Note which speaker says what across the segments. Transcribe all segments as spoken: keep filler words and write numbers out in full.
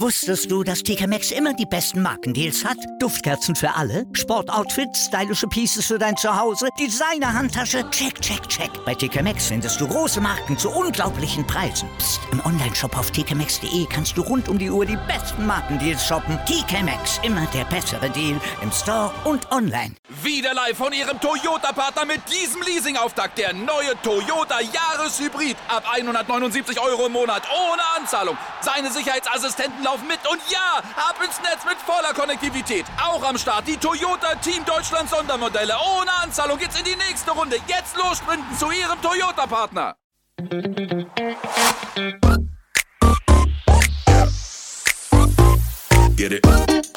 Speaker 1: Wusstest du, dass T K Maxx immer die besten Markendeals hat? Duftkerzen für alle, Sportoutfits, stylische Pieces für dein Zuhause, Designer-Handtasche, check, check, check. Bei T K Maxx findest du große Marken zu unglaublichen Preisen. Psst. Im Onlineshop auf t k maxx punkt d e kannst du rund um die Uhr die besten Markendeals shoppen. T K Maxx, immer der bessere Deal im Store und online.
Speaker 2: Wieder live von Ihrem Toyota-Partner mit diesem Leasing-Auftakt. Der neue Toyota Jahreshybrid. Ab hundertneunundsiebzig Euro im Monat ohne Anzahlung. Seine Sicherheitsassistenten laufen mit und ja, ab ins Netz mit voller Konnektivität. Auch am Start die Toyota Team Deutschland Sondermodelle. Ohne Anzahlung geht's in die nächste Runde. Jetzt los sprinten zu Ihrem Toyota-Partner.
Speaker 3: Get it.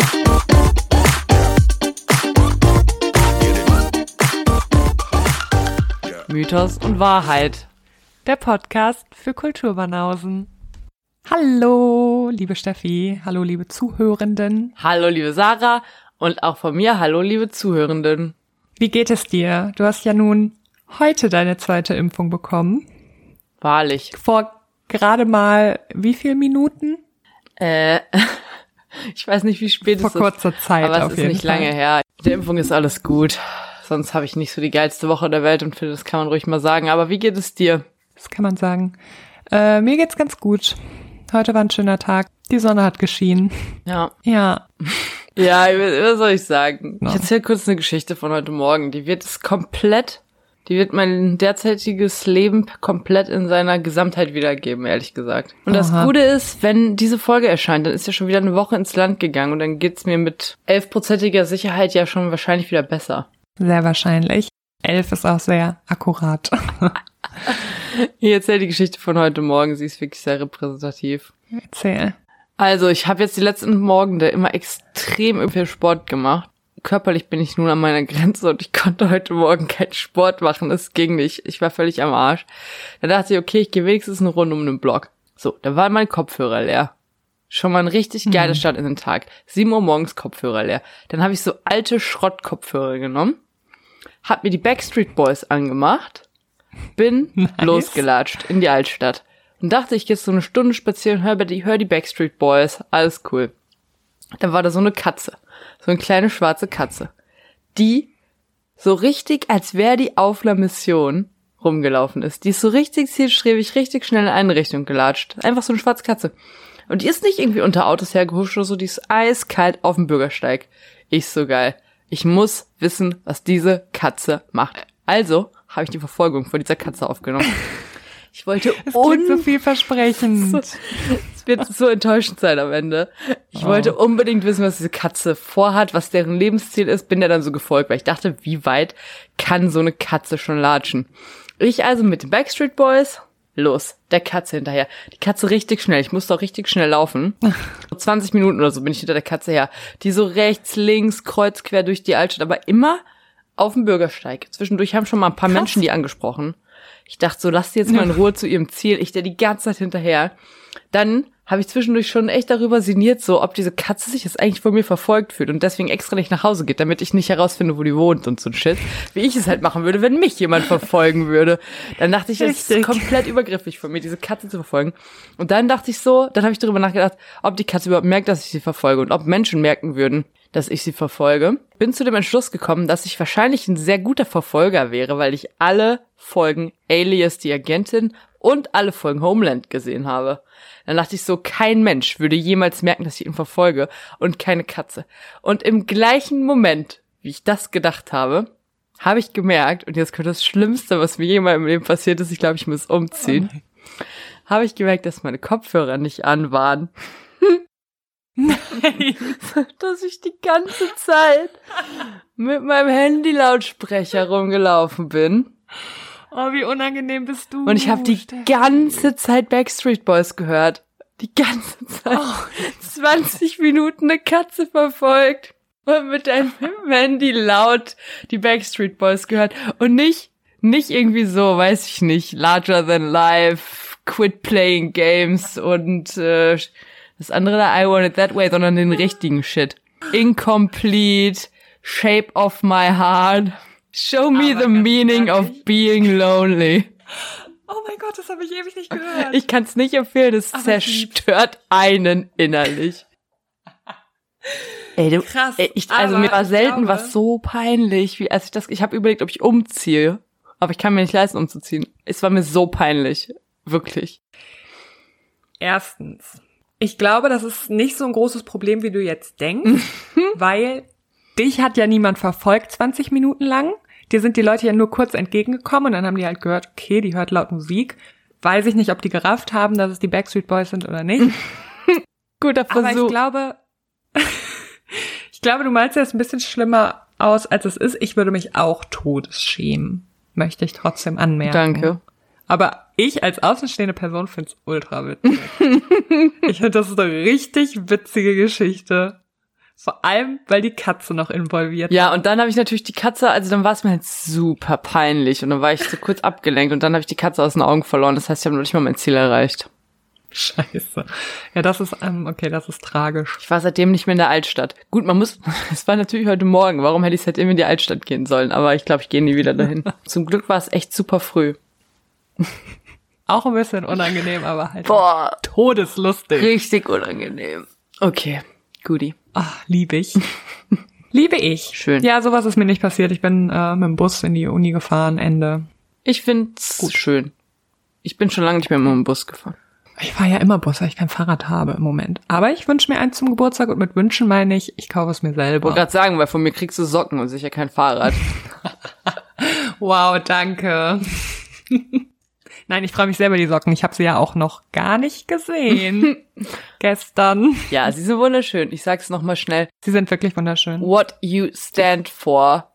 Speaker 4: Mythos und Wahrheit. Der Podcast für Kulturbanausen. Hallo, liebe Steffi. Hallo, liebe Zuhörenden.
Speaker 5: Hallo, liebe Sarah. Und auch von mir, hallo, liebe Zuhörenden.
Speaker 4: Wie geht es dir? Du hast ja nun heute deine zweite Impfung bekommen.
Speaker 5: Wahrlich.
Speaker 4: Vor gerade mal wie viel Minuten?
Speaker 5: Äh, ich weiß nicht, wie spät es ist.
Speaker 4: Vor kurzer Zeit
Speaker 5: aber
Speaker 4: auf
Speaker 5: es ist
Speaker 4: jeden
Speaker 5: nicht
Speaker 4: Fall.
Speaker 5: lange her. Mit der Impfung ist alles gut. Sonst habe ich nicht so die geilste Woche der Welt und finde, das kann man ruhig mal sagen. Aber wie geht es dir?
Speaker 4: Das kann man sagen. Äh, mir geht's ganz gut. Heute war ein schöner Tag. Die Sonne hat geschienen.
Speaker 5: Ja.
Speaker 4: Ja.
Speaker 5: Ja, was soll ich sagen?
Speaker 4: No.
Speaker 5: Ich erzähle kurz eine Geschichte von heute Morgen. Die wird es komplett, die wird mein derzeitiges Leben komplett in seiner Gesamtheit wiedergeben, ehrlich gesagt. Und das
Speaker 4: Aha.
Speaker 5: Gute ist, wenn diese Folge erscheint, dann ist ja schon wieder eine Woche ins Land gegangen und dann geht's mir mit elfprozentiger Sicherheit ja schon wahrscheinlich wieder besser.
Speaker 4: Sehr wahrscheinlich. Elf ist auch sehr akkurat.
Speaker 5: Ich erzähle die Geschichte von heute Morgen, sie ist wirklich sehr repräsentativ.
Speaker 4: Erzähl.
Speaker 5: Also, ich habe jetzt die letzten Morgen immer extrem viel Sport gemacht. Körperlich bin ich nun an meiner Grenze und ich konnte heute Morgen keinen Sport machen. Es ging nicht. Ich war völlig am Arsch. Da dachte ich, okay, ich gehe wenigstens eine Runde um den Block. So, da war mein Kopfhörer leer. Schon mal ein richtig geiler Start in den Tag. sieben Uhr morgens Kopfhörer leer. Dann habe ich so alte Schrottkopfhörer genommen, hab mir die Backstreet Boys angemacht, bin
Speaker 4: nice.
Speaker 5: losgelatscht in die Altstadt und dachte, ich gehe so eine Stunde spazieren, hör die, hör die Backstreet Boys, alles cool. Dann war da so eine Katze, so eine kleine schwarze Katze, die so richtig, als wäre die auf einer Mission rumgelaufen ist. Die ist so richtig zielstrebig, richtig schnell in eine Richtung gelatscht. Einfach so eine schwarze Katze. Und die ist nicht irgendwie unter Autos hergehuscht oder so, die ist eiskalt auf dem Bürgersteig. Ich so geil. Ich muss wissen, was diese Katze macht. Also habe ich die Verfolgung vor dieser Katze aufgenommen. Ich wollte
Speaker 4: Es klingt so
Speaker 5: un-
Speaker 4: vielversprechend.
Speaker 5: Es wird so enttäuschend sein am Ende. Ich
Speaker 4: Oh.
Speaker 5: wollte unbedingt wissen, was diese Katze vorhat, was deren Lebensziel ist. Bin der dann so gefolgt, weil ich dachte, wie weit kann so eine Katze schon latschen? Ich also mit den Backstreet Boys, los, der Katze hinterher. Die Katze richtig schnell, ich musste auch richtig schnell laufen. zwanzig Minuten oder so bin ich hinter der Katze her. Die so rechts, links, kreuz, quer durch die Altstadt, aber immer auf dem Bürgersteig. Zwischendurch haben schon mal ein paar
Speaker 4: Krass.
Speaker 5: Menschen die angesprochen. Ich dachte so, lass die jetzt mal in Ruhe zu ihrem Ziel. Ich der die ganze Zeit hinterher. Dann habe ich zwischendurch schon echt darüber sinniert, so ob diese Katze sich jetzt eigentlich von mir verfolgt fühlt und deswegen extra nicht nach Hause geht, damit ich nicht herausfinde, wo die wohnt und so ein Shit. Wie ich es halt machen würde, wenn mich jemand verfolgen würde. Dann dachte ich, das ist
Speaker 4: Richtig.
Speaker 5: komplett übergriffig von mir, diese Katze zu verfolgen. Und dann dachte ich so, dann habe ich darüber nachgedacht, ob die Katze überhaupt merkt, dass ich sie verfolge und ob Menschen merken würden, dass ich sie verfolge. Bin zu dem Entschluss gekommen, dass ich wahrscheinlich ein sehr guter Verfolger wäre, weil ich alle Folgen Alias, die Agentin und alle Folgen Homeland gesehen habe. Dann dachte ich so, kein Mensch würde jemals merken, dass ich ihn verfolge und keine Katze. Und im gleichen Moment, wie ich das gedacht habe, habe ich gemerkt, und jetzt kommt das Schlimmste, was mir jemals im Leben passiert ist, ich glaube, ich muss umziehen, oh habe ich gemerkt, dass meine Kopfhörer nicht an waren.
Speaker 4: Nein.
Speaker 5: Dass ich die ganze Zeit mit meinem Handy-Lautsprecher rumgelaufen bin.
Speaker 4: Oh, wie unangenehm bist du.
Speaker 5: Und ich habe die
Speaker 4: Steffi.
Speaker 5: ganze Zeit Backstreet Boys gehört. Die ganze Zeit.
Speaker 4: Oh.
Speaker 5: zwanzig Minuten eine Katze verfolgt. Und mit deinem Handy laut die Backstreet Boys gehört. Und nicht, nicht irgendwie so, weiß ich nicht, larger than life, quit playing games und äh, das andere da, I want it that way, sondern den richtigen Shit. Incomplete, shape of my heart, show me
Speaker 4: Aber
Speaker 5: the
Speaker 4: ganz
Speaker 5: meaning
Speaker 4: ehrlich.
Speaker 5: of being lonely.
Speaker 4: Oh mein Gott, das habe ich ewig nicht gehört.
Speaker 5: Ich kann es nicht empfehlen, es
Speaker 4: Aber
Speaker 5: zerstört einen innerlich. Ey, du,
Speaker 4: Krass.
Speaker 5: Ey, ich, also
Speaker 4: aber
Speaker 5: mir war
Speaker 4: ich
Speaker 5: selten
Speaker 4: glaube-
Speaker 5: was so peinlich, wie als ich das, ich habe überlegt, ob ich umziehe, aber ich kann mir nicht leisten, umzuziehen. Es war mir so peinlich, wirklich.
Speaker 4: Erstens, ich glaube, das ist nicht so ein großes Problem, wie du jetzt denkst, weil dich hat ja niemand verfolgt zwanzig Minuten lang. Dir sind die Leute ja nur kurz entgegengekommen und dann haben die halt gehört, okay, die hört laut Musik. Weiß ich nicht, ob die gerafft haben, dass es die Backstreet Boys sind oder nicht.
Speaker 5: Guter Versuch.
Speaker 4: Aber ich glaube, ich glaube, du malst es ein bisschen schlimmer aus, als es ist. Ich würde mich auch todesschämen, möchte ich trotzdem anmerken.
Speaker 5: Danke.
Speaker 4: Aber ich als außenstehende Person finde es ultra witzig. Ich finde, das ist eine richtig witzige Geschichte. Vor allem, weil die Katze noch involviert
Speaker 5: Ja, und dann habe ich natürlich die Katze, also dann war es mir halt super peinlich und dann war ich so kurz abgelenkt und dann habe ich die Katze aus den Augen verloren. Das heißt, ich habe noch nicht mal mein Ziel erreicht.
Speaker 4: Scheiße. Ja, das ist, ähm, okay, das ist tragisch.
Speaker 5: Ich war seitdem nicht mehr in der Altstadt. Gut, man muss, es war natürlich heute Morgen. Warum hätte ich seitdem in die Altstadt gehen sollen? Aber ich glaube, ich gehe nie wieder dahin. Zum Glück war es echt super früh.
Speaker 4: Auch ein bisschen unangenehm, aber halt
Speaker 5: Boah,
Speaker 4: todeslustig.
Speaker 5: richtig unangenehm. Okay, Guti.
Speaker 4: Ach, liebe ich. Liebe ich.
Speaker 5: Schön.
Speaker 4: Ja, sowas ist mir nicht passiert. Ich bin äh, mit dem Bus in die Uni gefahren, Ende.
Speaker 5: Ich find's schön. Ich bin schon lange nicht mehr mit dem Bus gefahren.
Speaker 4: Ich fahre ja immer Bus, weil ich kein Fahrrad habe im Moment. Aber ich wünsche mir eins zum Geburtstag und mit Wünschen meine ich, ich kaufe es mir
Speaker 5: Ich
Speaker 4: selber.
Speaker 5: wollte gerade sagen, weil von mir kriegst du Socken und sicher kein Fahrrad.
Speaker 4: Wow, danke. Nein, ich freue mich selber die Socken. Ich habe sie ja auch noch gar nicht gesehen. Gestern.
Speaker 5: Ja, sie sind wunderschön. Ich sag's nochmal schnell.
Speaker 4: Sie sind wirklich wunderschön.
Speaker 5: What you stand for.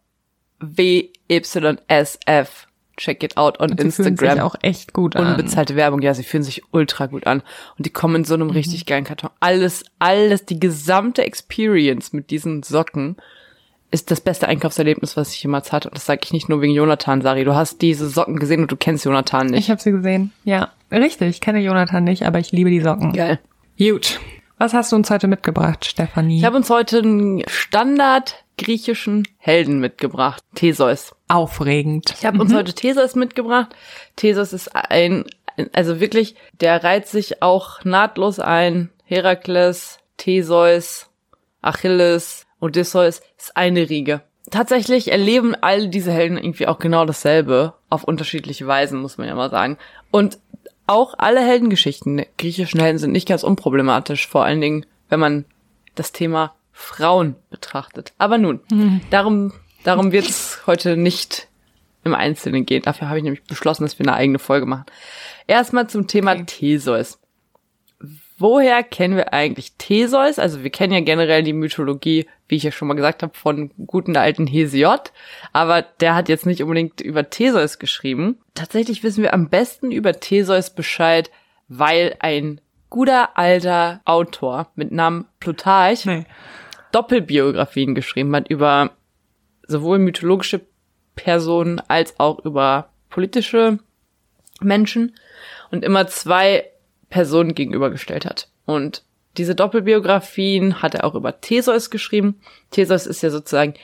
Speaker 5: W Y S F. Check it out on
Speaker 4: Und sie fühlen
Speaker 5: Instagram.
Speaker 4: sich auch echt gut an.
Speaker 5: Unbezahlte Werbung, ja, sie fühlen sich ultra gut an. Und die kommen in so einem richtig geilen Karton. Alles, alles, die gesamte Experience mit diesen Socken ist das beste Einkaufserlebnis, was ich jemals hatte. Und das sage ich nicht nur wegen Jonathan, Sari. Du hast diese Socken gesehen und du kennst Jonathan nicht.
Speaker 4: Ich habe sie gesehen. Ja, richtig. Ich kenne Jonathan nicht, aber ich liebe die Socken.
Speaker 5: Geil.
Speaker 4: Gut. Was hast du uns heute mitgebracht, Stefanie?
Speaker 5: Ich habe uns heute einen Standard griechischen Helden mitgebracht. Theseus.
Speaker 4: Aufregend.
Speaker 5: Ich habe uns heute Theseus mitgebracht. Theseus ist ein, also wirklich, der reiht sich auch nahtlos ein. Herakles, Theseus, Achilles, Odysseus ist eine Riege. Tatsächlich erleben all diese Helden irgendwie auch genau dasselbe, auf unterschiedliche Weisen, muss man ja mal sagen. Und auch alle Heldengeschichten der griechischen Helden sind nicht ganz unproblematisch, vor allen Dingen, wenn man das Thema Frauen betrachtet. Aber nun, mhm. darum, darum wird es heute nicht im Einzelnen gehen. Dafür habe ich nämlich beschlossen, dass wir eine eigene Folge machen. Erstmal zum Thema okay. Theseus. Woher kennen wir eigentlich Theseus? Also wir kennen ja generell die Mythologie, wie ich ja schon mal gesagt habe, von guten der alten Hesiod. Aber der hat jetzt nicht unbedingt über Theseus geschrieben. Tatsächlich wissen wir am besten über Theseus Bescheid, weil ein guter alter Autor mit Namen Plutarch nee. Doppelbiografien geschrieben hat über sowohl mythologische Personen als auch über politische Menschen und immer zwei Personen gegenübergestellt hat. Und diese Doppelbiografien hat er auch über Theseus geschrieben. Theseus ist ja sozusagen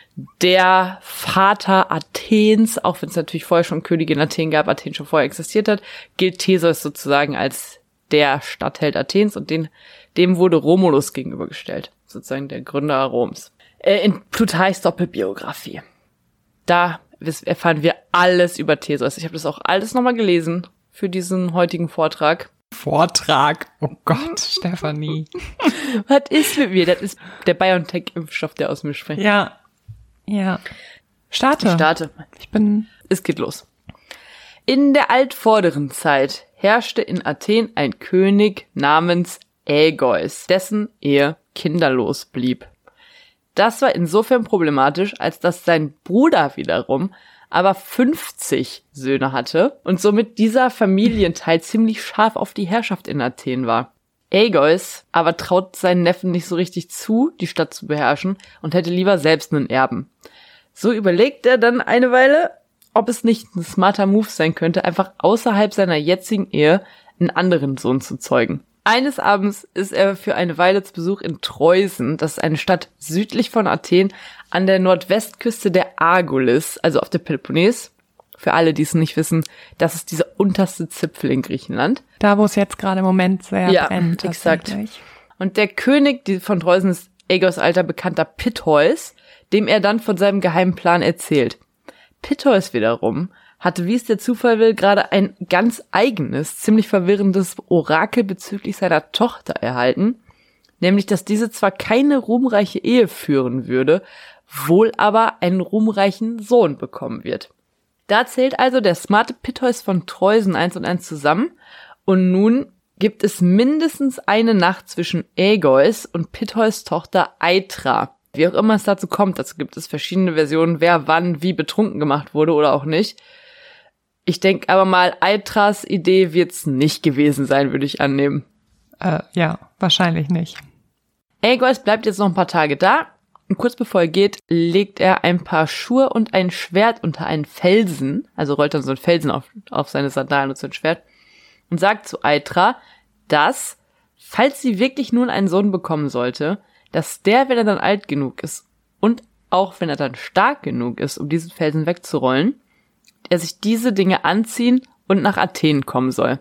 Speaker 5: der Vater Athens, auch wenn es natürlich vorher schon Könige in Athen gab, Athen schon vorher existiert hat, gilt Theseus sozusagen als der Stadtheld Athens und den, dem wurde Romulus gegenübergestellt, sozusagen der Gründer Roms. Äh, in Plutarchs Doppelbiografie. Da erfahren wir alles über Theseus. Ich habe das auch alles nochmal gelesen für diesen heutigen Vortrag.
Speaker 4: Vortrag. Oh Gott, Stefanie.
Speaker 5: Was ist mit mir? Das ist der BioNTech-Impfstoff, der aus mir spricht.
Speaker 4: Ja. Ja. Starte.
Speaker 5: Ich starte.
Speaker 4: Ich bin...
Speaker 5: Es geht los. In der altvorderen Zeit herrschte in Athen ein König namens Ägeus, dessen Ehe kinderlos blieb. Das war insofern problematisch, als dass sein Bruder wiederum aber fünfzig Söhne hatte und somit dieser Familienteil ziemlich scharf auf die Herrschaft in Athen war. Ägeus aber traut seinen Neffen nicht so richtig zu, die Stadt zu beherrschen und hätte lieber selbst einen Erben. So überlegt er dann eine Weile, ob es nicht ein smarter Move sein könnte, einfach außerhalb seiner jetzigen Ehe einen anderen Sohn zu zeugen. Eines Abends ist er für eine Weile zu Besuch in Treusen, das ist eine Stadt südlich von Athen, an der Nordwestküste der Argolis, also auf der Peloponnes, für alle, die es nicht wissen, das ist dieser unterste Zipfel in Griechenland.
Speaker 4: Da, wo es jetzt gerade im Moment sehr
Speaker 5: ja,
Speaker 4: brennt.
Speaker 5: Exakt. Und der König von Troezen ist Aegeus alter Bekannter Pittheus, dem er dann von seinem geheimen Plan erzählt. Pittheus wiederum hatte, wie es der Zufall will, gerade ein ganz eigenes, ziemlich verwirrendes Orakel bezüglich seiner Tochter erhalten, nämlich, dass diese zwar keine ruhmreiche Ehe führen würde, wohl aber einen ruhmreichen Sohn bekommen wird. Da zählt also der smarte Pittheus von Troezen eins und eins zusammen und nun gibt es mindestens eine Nacht zwischen Aegeus und Pittheus Tochter Aithra. Wie auch immer es dazu kommt, dazu gibt es verschiedene Versionen, wer wann wie betrunken gemacht wurde oder auch nicht. Ich denke aber mal, Aithras Idee wird's nicht gewesen sein, würde ich annehmen.
Speaker 4: Äh, ja, wahrscheinlich nicht.
Speaker 5: Aegeus bleibt jetzt noch ein paar Tage da und kurz bevor er geht, legt er ein paar Schuhe und ein Schwert unter einen Felsen, also rollt dann so einen Felsen auf, auf seine Sandalen und so ein Schwert und sagt zu Aithra, dass, falls sie wirklich nun einen Sohn bekommen sollte, dass der, wenn er dann alt genug ist und auch wenn er dann stark genug ist, um diesen Felsen wegzurollen, er sich diese Dinge anziehen und nach Athen kommen soll.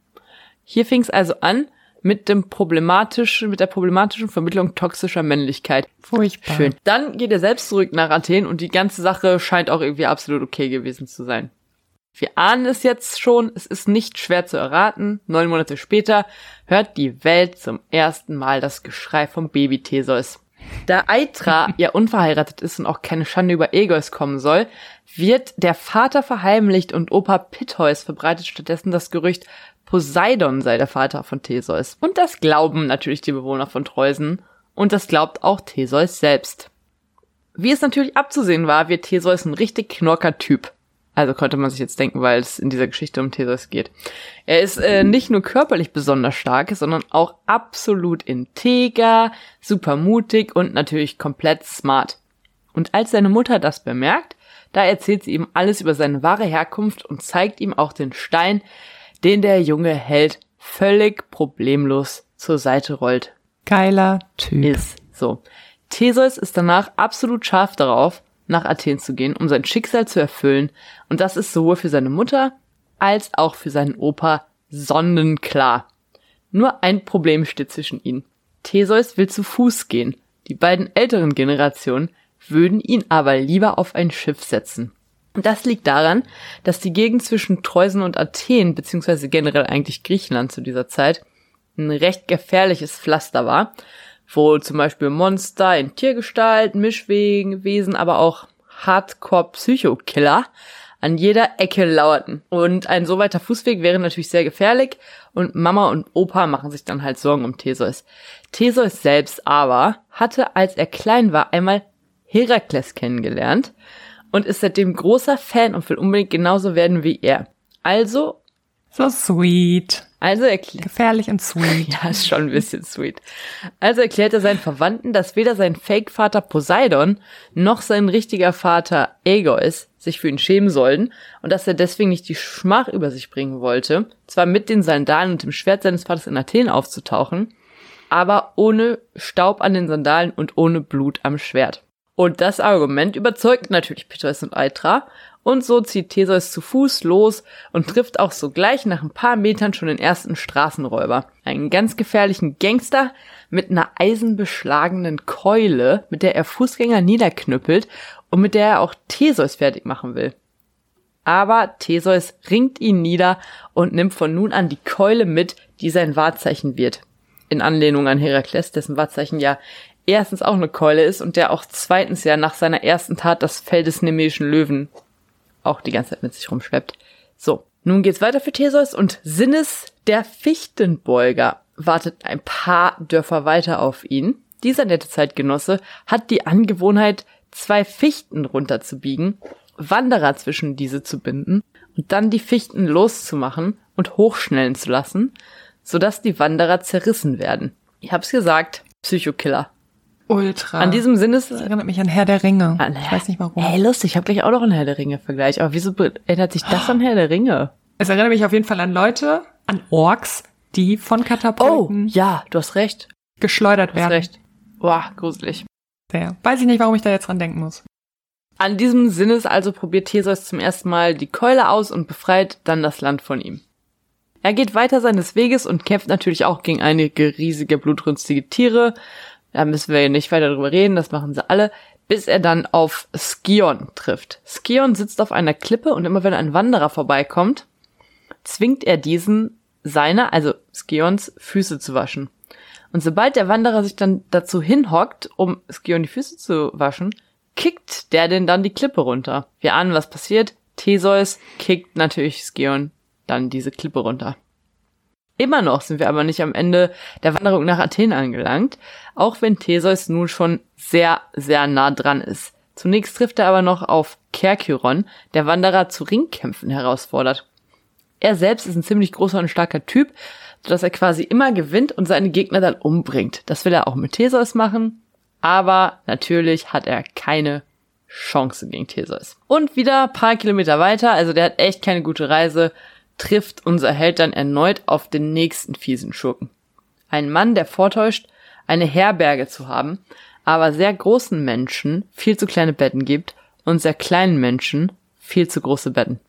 Speaker 5: Hier fing es also an mit dem problematischen, mit der problematischen Vermittlung toxischer Männlichkeit.
Speaker 4: Furchtbar.
Speaker 5: Schön. Dann geht er selbst zurück nach Athen und die ganze Sache scheint auch irgendwie absolut okay gewesen zu sein. Wir ahnen es jetzt schon, es ist nicht schwer zu erraten. Neun Monate später hört die Welt zum ersten Mal das Geschrei vom Baby Theseus. Da Aithra ja unverheiratet ist und auch keine Schande über Aegeus kommen soll, wird der Vater verheimlicht und Opa Pittheus verbreitet stattdessen das Gerücht, Poseidon sei der Vater von Theseus. Und das glauben natürlich die Bewohner von Troezen und das glaubt auch Theseus selbst. Wie es natürlich abzusehen war, wird Theseus ein richtig knorker Typ. Also konnte man sich jetzt denken, weil es in dieser Geschichte um Theseus geht. Er ist äh, nicht nur körperlich besonders stark, sondern auch absolut integer, super mutig und natürlich komplett smart. Und als seine Mutter das bemerkt, da erzählt sie ihm alles über seine wahre Herkunft und zeigt ihm auch den Stein, den der junge Held völlig problemlos zur Seite rollt.
Speaker 4: Geiler Typ.
Speaker 5: Ist so. Theseus ist danach absolut scharf darauf, nach Athen zu gehen, um sein Schicksal zu erfüllen. Und das ist sowohl für seine Mutter als auch für seinen Opa sonnenklar. Nur ein Problem steht zwischen ihnen. Theseus will zu Fuß gehen. Die beiden älteren Generationen würden ihn aber lieber auf ein Schiff setzen. Und das liegt daran, dass die Gegend zwischen Troezen und Athen, beziehungsweise generell eigentlich Griechenland zu dieser Zeit, ein recht gefährliches Pflaster war, wo zum Beispiel Monster in Tiergestalt, Mischwesen, aber auch Hardcore-Psychokiller an jeder Ecke lauerten. Und ein so weiter Fußweg wäre natürlich sehr gefährlich und Mama und Opa machen sich dann halt Sorgen um Theseus. Theseus selbst aber hatte, als er klein war, einmal Herakles kennengelernt und ist seitdem großer Fan und will unbedingt genauso werden wie er. Also
Speaker 4: So sweet.
Speaker 5: Also erklärt.
Speaker 4: Gefährlich und sweet.
Speaker 5: Ja, ist schon ein bisschen sweet. Also erklärt er seinen Verwandten, dass weder sein Fake-Vater Poseidon noch sein richtiger Vater Aegeus sich für ihn schämen sollten und dass er deswegen nicht die Schmach über sich bringen wollte, zwar mit den Sandalen und dem Schwert seines Vaters in Athen aufzutauchen, aber ohne Staub an den Sandalen und ohne Blut am Schwert. Und das Argument überzeugt natürlich Pittheus und Aithra. Und so zieht Theseus zu Fuß los und trifft auch sogleich nach ein paar Metern schon den ersten Straßenräuber. Einen ganz gefährlichen Gangster mit einer eisenbeschlagenen Keule, mit der er Fußgänger niederknüppelt und mit der er auch Theseus fertig machen will. Aber Theseus ringt ihn nieder und nimmt von nun an die Keule mit, die sein Wahrzeichen wird. In Anlehnung an Herakles, dessen Wahrzeichen ja erstens auch eine Keule ist und der auch zweitens ja nach seiner ersten Tat das Fell des nemeischen Löwen auch die ganze Zeit mit sich rumschleppt. So, nun geht's weiter für Theseus und Sinnes, der Fichtenbeuger, wartet ein paar Dörfer weiter auf ihn. Dieser nette Zeitgenosse hat die Angewohnheit, zwei Fichten runterzubiegen, Wanderer zwischen diese zu binden und dann die Fichten loszumachen und hochschnellen zu lassen, sodass die Wanderer zerrissen werden. Ich hab's gesagt, Psychokiller.
Speaker 4: Ultra.
Speaker 5: An diesem Sinnes...
Speaker 4: Das erinnert mich an Herr der Ringe.
Speaker 5: An,
Speaker 4: ich weiß nicht warum.
Speaker 5: Ey, lustig, ich habe gleich auch noch einen Herr der Ringe-Vergleich. Aber wieso erinnert sich das an Herr der Ringe?
Speaker 4: Es erinnert mich auf jeden Fall an Leute, an Orks, die von Katapulten
Speaker 5: oh, ja, du hast recht.
Speaker 4: geschleudert
Speaker 5: Du hast
Speaker 4: werden.
Speaker 5: recht. Boah, gruselig.
Speaker 4: Sehr. Weiß ich nicht, warum ich da jetzt dran denken muss.
Speaker 5: An diesem Sinnes also probiert Theseus zum ersten Mal die Keule aus und befreit dann das Land von ihm. Er geht weiter seines Weges und kämpft natürlich auch gegen einige riesige, blutrünstige Tiere. Da müssen wir nicht weiter drüber reden, das machen sie alle, bis er dann auf Skion trifft. Skion sitzt auf einer Klippe und immer wenn ein Wanderer vorbeikommt, zwingt er diesen, seine, also Skions, Füße zu waschen. Und sobald der Wanderer sich dann dazu hinhockt, um Skion die Füße zu waschen, kickt der denn dann die Klippe runter. Wir ahnen, was passiert. Theseus kickt natürlich Skion dann diese Klippe runter. Immer noch sind wir aber nicht am Ende der Wanderung nach Athen angelangt, auch wenn Theseus nun schon sehr, sehr nah dran ist. Zunächst trifft er aber noch auf Kerkyron, der Wanderer zu Ringkämpfen herausfordert. Er selbst ist ein ziemlich großer und starker Typ, sodass er quasi immer gewinnt und seine Gegner dann umbringt. Das will er auch mit Theseus machen, aber natürlich hat er keine Chance gegen Theseus. Und wieder ein paar Kilometer weiter, also der hat echt keine gute Reise, trifft unser Held dann erneut auf den nächsten fiesen Schurken. Ein Mann, der vortäuscht, eine Herberge zu haben, aber sehr großen Menschen viel zu kleine Betten gibt und sehr kleinen Menschen viel zu große Betten.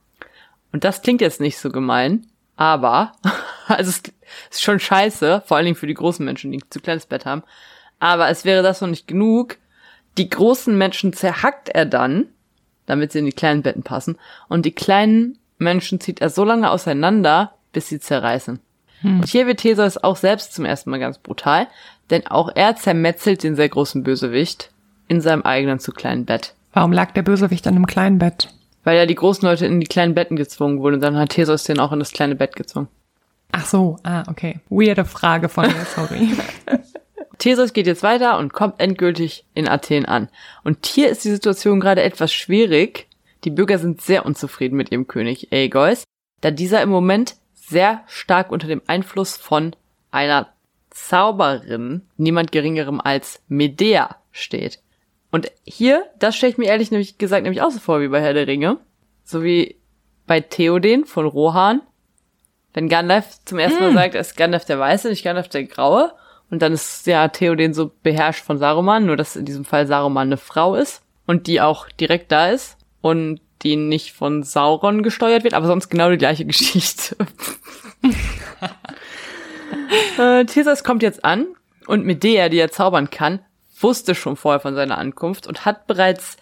Speaker 5: Und das klingt jetzt nicht so gemein, aber, also es ist schon scheiße, vor allen Dingen für die großen Menschen, die ein zu kleines Bett haben, aber es wäre das noch nicht genug. Die großen Menschen zerhackt er dann, damit sie in die kleinen Betten passen, und die kleinen Menschen zieht er so lange auseinander, bis sie zerreißen. Hm. Und hier wird Theseus auch selbst zum ersten Mal ganz brutal, denn auch er zermetzelt den sehr großen Bösewicht in seinem eigenen zu kleinen Bett.
Speaker 4: Warum lag der Bösewicht an einem kleinen Bett?
Speaker 5: Weil ja die großen Leute in die kleinen Betten gezwungen wurden und dann hat Theseus den auch in das kleine Bett gezwungen.
Speaker 4: Ach so, ah, okay. Weirde Frage von mir, sorry.
Speaker 5: Theseus geht jetzt weiter und kommt endgültig in Athen an. Und hier ist die Situation gerade etwas schwierig. Die Bürger sind sehr unzufrieden mit ihrem König Aegeus, da dieser im Moment sehr stark unter dem Einfluss von einer Zauberin, niemand geringerem als Medea, steht. Und hier, das stelle ich mir ehrlich nämlich gesagt nämlich auch so vor wie bei Herr der Ringe, so wie bei Theoden von Rohan, wenn Gandalf zum ersten Mal mm. sagt, er ist Gandalf der Weiße, nicht Gandalf der Graue, und dann ist ja Theoden so beherrscht von Saruman, nur dass in diesem Fall Saruman eine Frau ist und die auch direkt da ist. Und die nicht von Sauron gesteuert wird, aber sonst genau die gleiche Geschichte. äh, Theseus kommt jetzt an und Medea, die er zaubern kann, wusste schon vorher von seiner Ankunft und hat bereits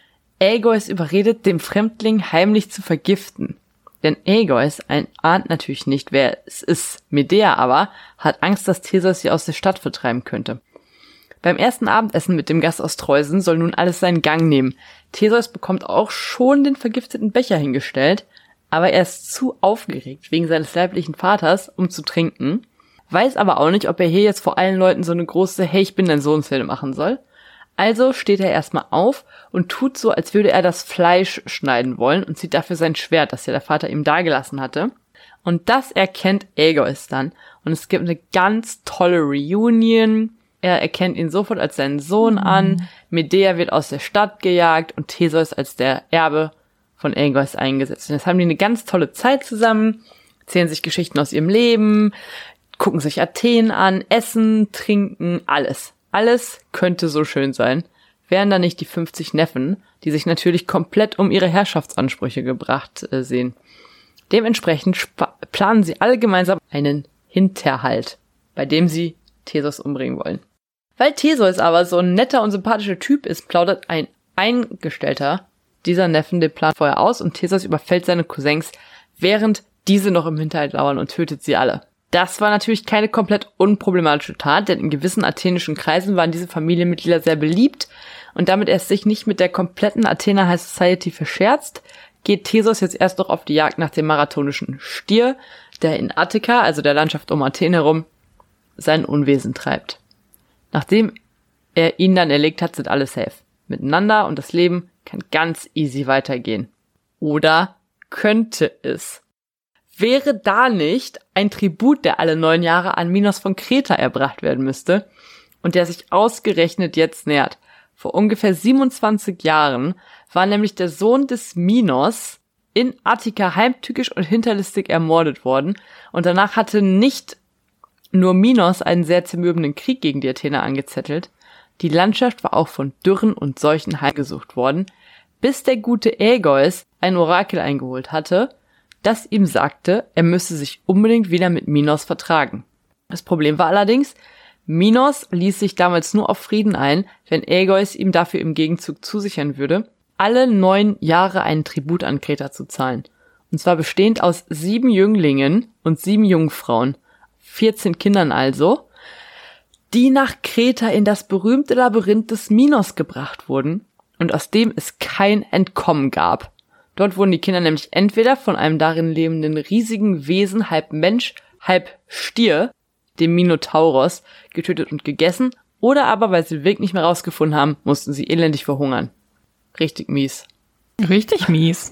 Speaker 5: Aegeus überredet, den Fremdling heimlich zu vergiften. Denn Aegeus ahnt natürlich nicht, wer es ist. Medea aber hat Angst, dass Theseus sie aus der Stadt vertreiben könnte. Beim ersten Abendessen mit dem Gast aus Treusen soll nun alles seinen Gang nehmen. Theseus bekommt auch schon den vergifteten Becher hingestellt, aber er ist zu aufgeregt wegen seines leiblichen Vaters, um zu trinken, weiß aber auch nicht, ob er hier jetzt vor allen Leuten so eine große Hey, ich bin dein Sohn-Szene machen soll. Also steht er erstmal auf und tut so, als würde er das Fleisch schneiden wollen und zieht dafür sein Schwert, das ja der Vater ihm dagelassen hatte. Und das erkennt Aegeus dann. Und es gibt eine ganz tolle Reunion. Er erkennt ihn sofort als seinen Sohn an, Medea wird aus der Stadt gejagt und Theseus als der Erbe von Aegeus eingesetzt. Und jetzt haben die eine ganz tolle Zeit zusammen, erzählen sich Geschichten aus ihrem Leben, gucken sich Athen an, essen, trinken, alles. Alles könnte so schön sein, wären da nicht die fünfzig Neffen, die sich natürlich komplett um ihre Herrschaftsansprüche gebracht äh, sehen. Dementsprechend sp- planen sie alle gemeinsam einen Hinterhalt, bei dem sie Theseus umbringen wollen. Weil Theseus aber so ein netter und sympathischer Typ ist, plaudert ein Eingestellter dieser Neffen den Plan vorher aus und Theseus überfällt seine Cousins, während diese noch im Hinterhalt lauern und tötet sie alle. Das war natürlich keine komplett unproblematische Tat, denn in gewissen athenischen Kreisen waren diese Familienmitglieder sehr beliebt und damit er es sich nicht mit der kompletten Athener High Society verscherzt, geht Theseus jetzt erst noch auf die Jagd nach dem marathonischen Stier, der in Attika, also der Landschaft um Athen herum, sein Unwesen treibt. Nachdem er ihn dann erlegt hat, sind alle safe miteinander und das Leben kann ganz easy weitergehen. Oder könnte es? Wäre da nicht ein Tribut, der alle neun Jahre an Minos von Kreta erbracht werden müsste und der sich ausgerechnet jetzt nähert? Vor ungefähr siebenundzwanzig Jahren war nämlich der Sohn des Minos in Attika heimtückisch und hinterlistig ermordet worden und danach hatte nicht nur Minos einen sehr zermürbenden Krieg gegen die Athener angezettelt, Die Landschaft war auch von Dürren und Seuchen heimgesucht worden, bis der gute Aegeus ein Orakel eingeholt hatte, das ihm sagte, er müsse sich unbedingt wieder mit Minos vertragen. Das Problem war allerdings, Minos ließ sich damals nur auf Frieden ein, wenn Aegeus ihm dafür im Gegenzug zusichern würde, alle neun Jahre einen Tribut an Kreta zu zahlen. Und zwar bestehend aus sieben Jünglingen und sieben Jungfrauen, vierzehn Kindern also, die nach Kreta in das berühmte Labyrinth des Minos gebracht wurden und aus dem es kein Entkommen gab. Dort wurden die Kinder nämlich entweder von einem darin lebenden riesigen Wesen, halb Mensch, halb Stier, dem Minotauros, getötet und gegessen, oder aber, weil sie den Weg nicht mehr rausgefunden haben, mussten sie elendig verhungern. Richtig mies.
Speaker 4: Richtig mies.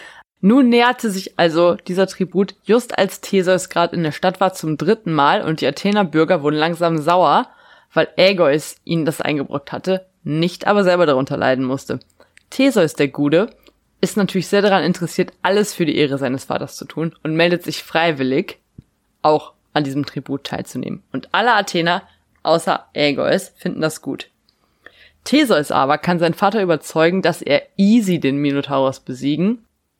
Speaker 5: Nun näherte sich also dieser Tribut, just als Theseus gerade in der Stadt war, zum dritten Mal und die Athener Bürger wurden langsam sauer, weil Aegeus ihnen das eingebrockt hatte, nicht aber selber darunter leiden musste. Theseus, der Gute, ist natürlich sehr daran interessiert, alles für die Ehre seines Vaters zu tun und meldet sich freiwillig, auch an diesem Tribut teilzunehmen. Und alle Athener, außer Aegeus, finden das gut. Theseus aber kann seinen Vater überzeugen, dass er easy den Minotauros besiegen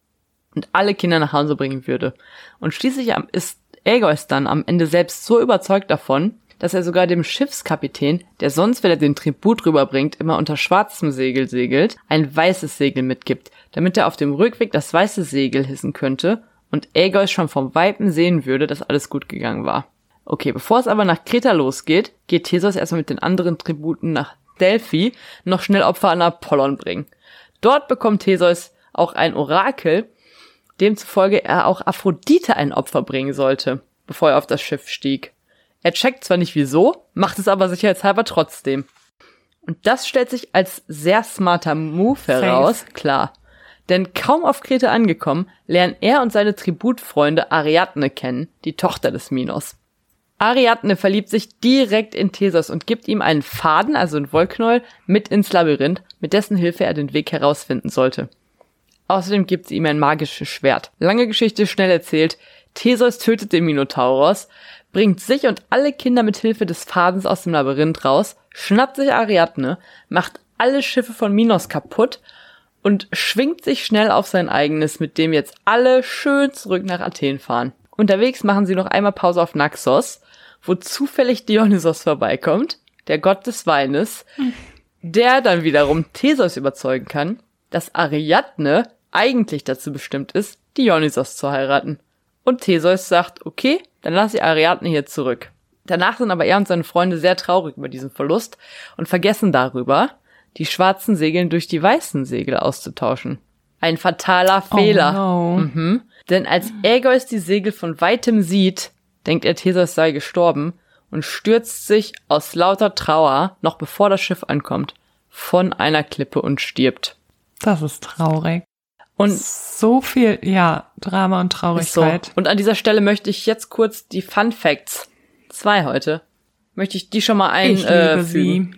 Speaker 5: und alle Kinder nach Hause bringen würde. Und schließlich ist Aegeus dann am Ende selbst so überzeugt davon, dass er sogar dem Schiffskapitän, der sonst, wenn er den Tribut rüberbringt, immer unter schwarzem Segel segelt, ein weißes Segel mitgibt, damit er auf dem Rückweg das weiße Segel hissen könnte und Aegeus schon vom Weitem sehen würde, dass alles gut gegangen war. Okay, bevor es aber nach Kreta losgeht, geht Theseus erstmal mit den anderen Tributen nach Delphi noch schnell Opfer an Apollon bringen. Dort bekommt Theseus auch ein Orakel, demzufolge er auch Aphrodite ein Opfer bringen sollte, bevor er auf das Schiff stieg. Er checkt zwar nicht wieso, macht es aber sicherheitshalber trotzdem. Und das stellt sich als sehr smarter Move heraus, Safe. Klar. Denn kaum auf Kreta angekommen, lernen er und seine Tributfreunde Ariadne kennen, die Tochter des Minos. Ariadne verliebt sich direkt in Theseus und gibt ihm einen Faden, also ein Wollknäuel, mit ins Labyrinth, mit dessen Hilfe er den Weg herausfinden sollte. Außerdem gibt sie ihm ein magisches Schwert. Lange Geschichte, schnell erzählt. Theseus tötet den Minotauros, bringt sich und alle Kinder mit Hilfe des Fadens aus dem Labyrinth raus, schnappt sich Ariadne, macht alle Schiffe von Minos kaputt und schwingt sich schnell auf sein eigenes, mit dem jetzt alle schön zurück nach Athen fahren. Unterwegs machen sie noch einmal Pause auf Naxos, wo zufällig Dionysos vorbeikommt, der Gott des Weines, der dann wiederum Theseus überzeugen kann, dass Ariadne eigentlich dazu bestimmt ist, Dionysos zu heiraten. Und Theseus sagt, okay, dann lass ich Ariadne hier zurück. Danach sind aber er und seine Freunde sehr traurig über diesen Verlust und vergessen darüber, die schwarzen Segel durch die weißen Segel auszutauschen. Ein fataler Fehler.
Speaker 4: Oh no.
Speaker 5: Mhm. Denn als Aegeus die Segel von weitem sieht, denkt er, Theseus sei gestorben und stürzt sich aus lauter Trauer, noch bevor das Schiff ankommt, von einer Klippe und stirbt.
Speaker 4: Das ist traurig.
Speaker 5: Und
Speaker 4: so viel, ja, Drama und Traurigkeit.
Speaker 5: So. Und an dieser Stelle möchte ich jetzt kurz die Fun Facts, zwei heute, möchte ich die schon mal einfügen. Ich liebe äh, sie.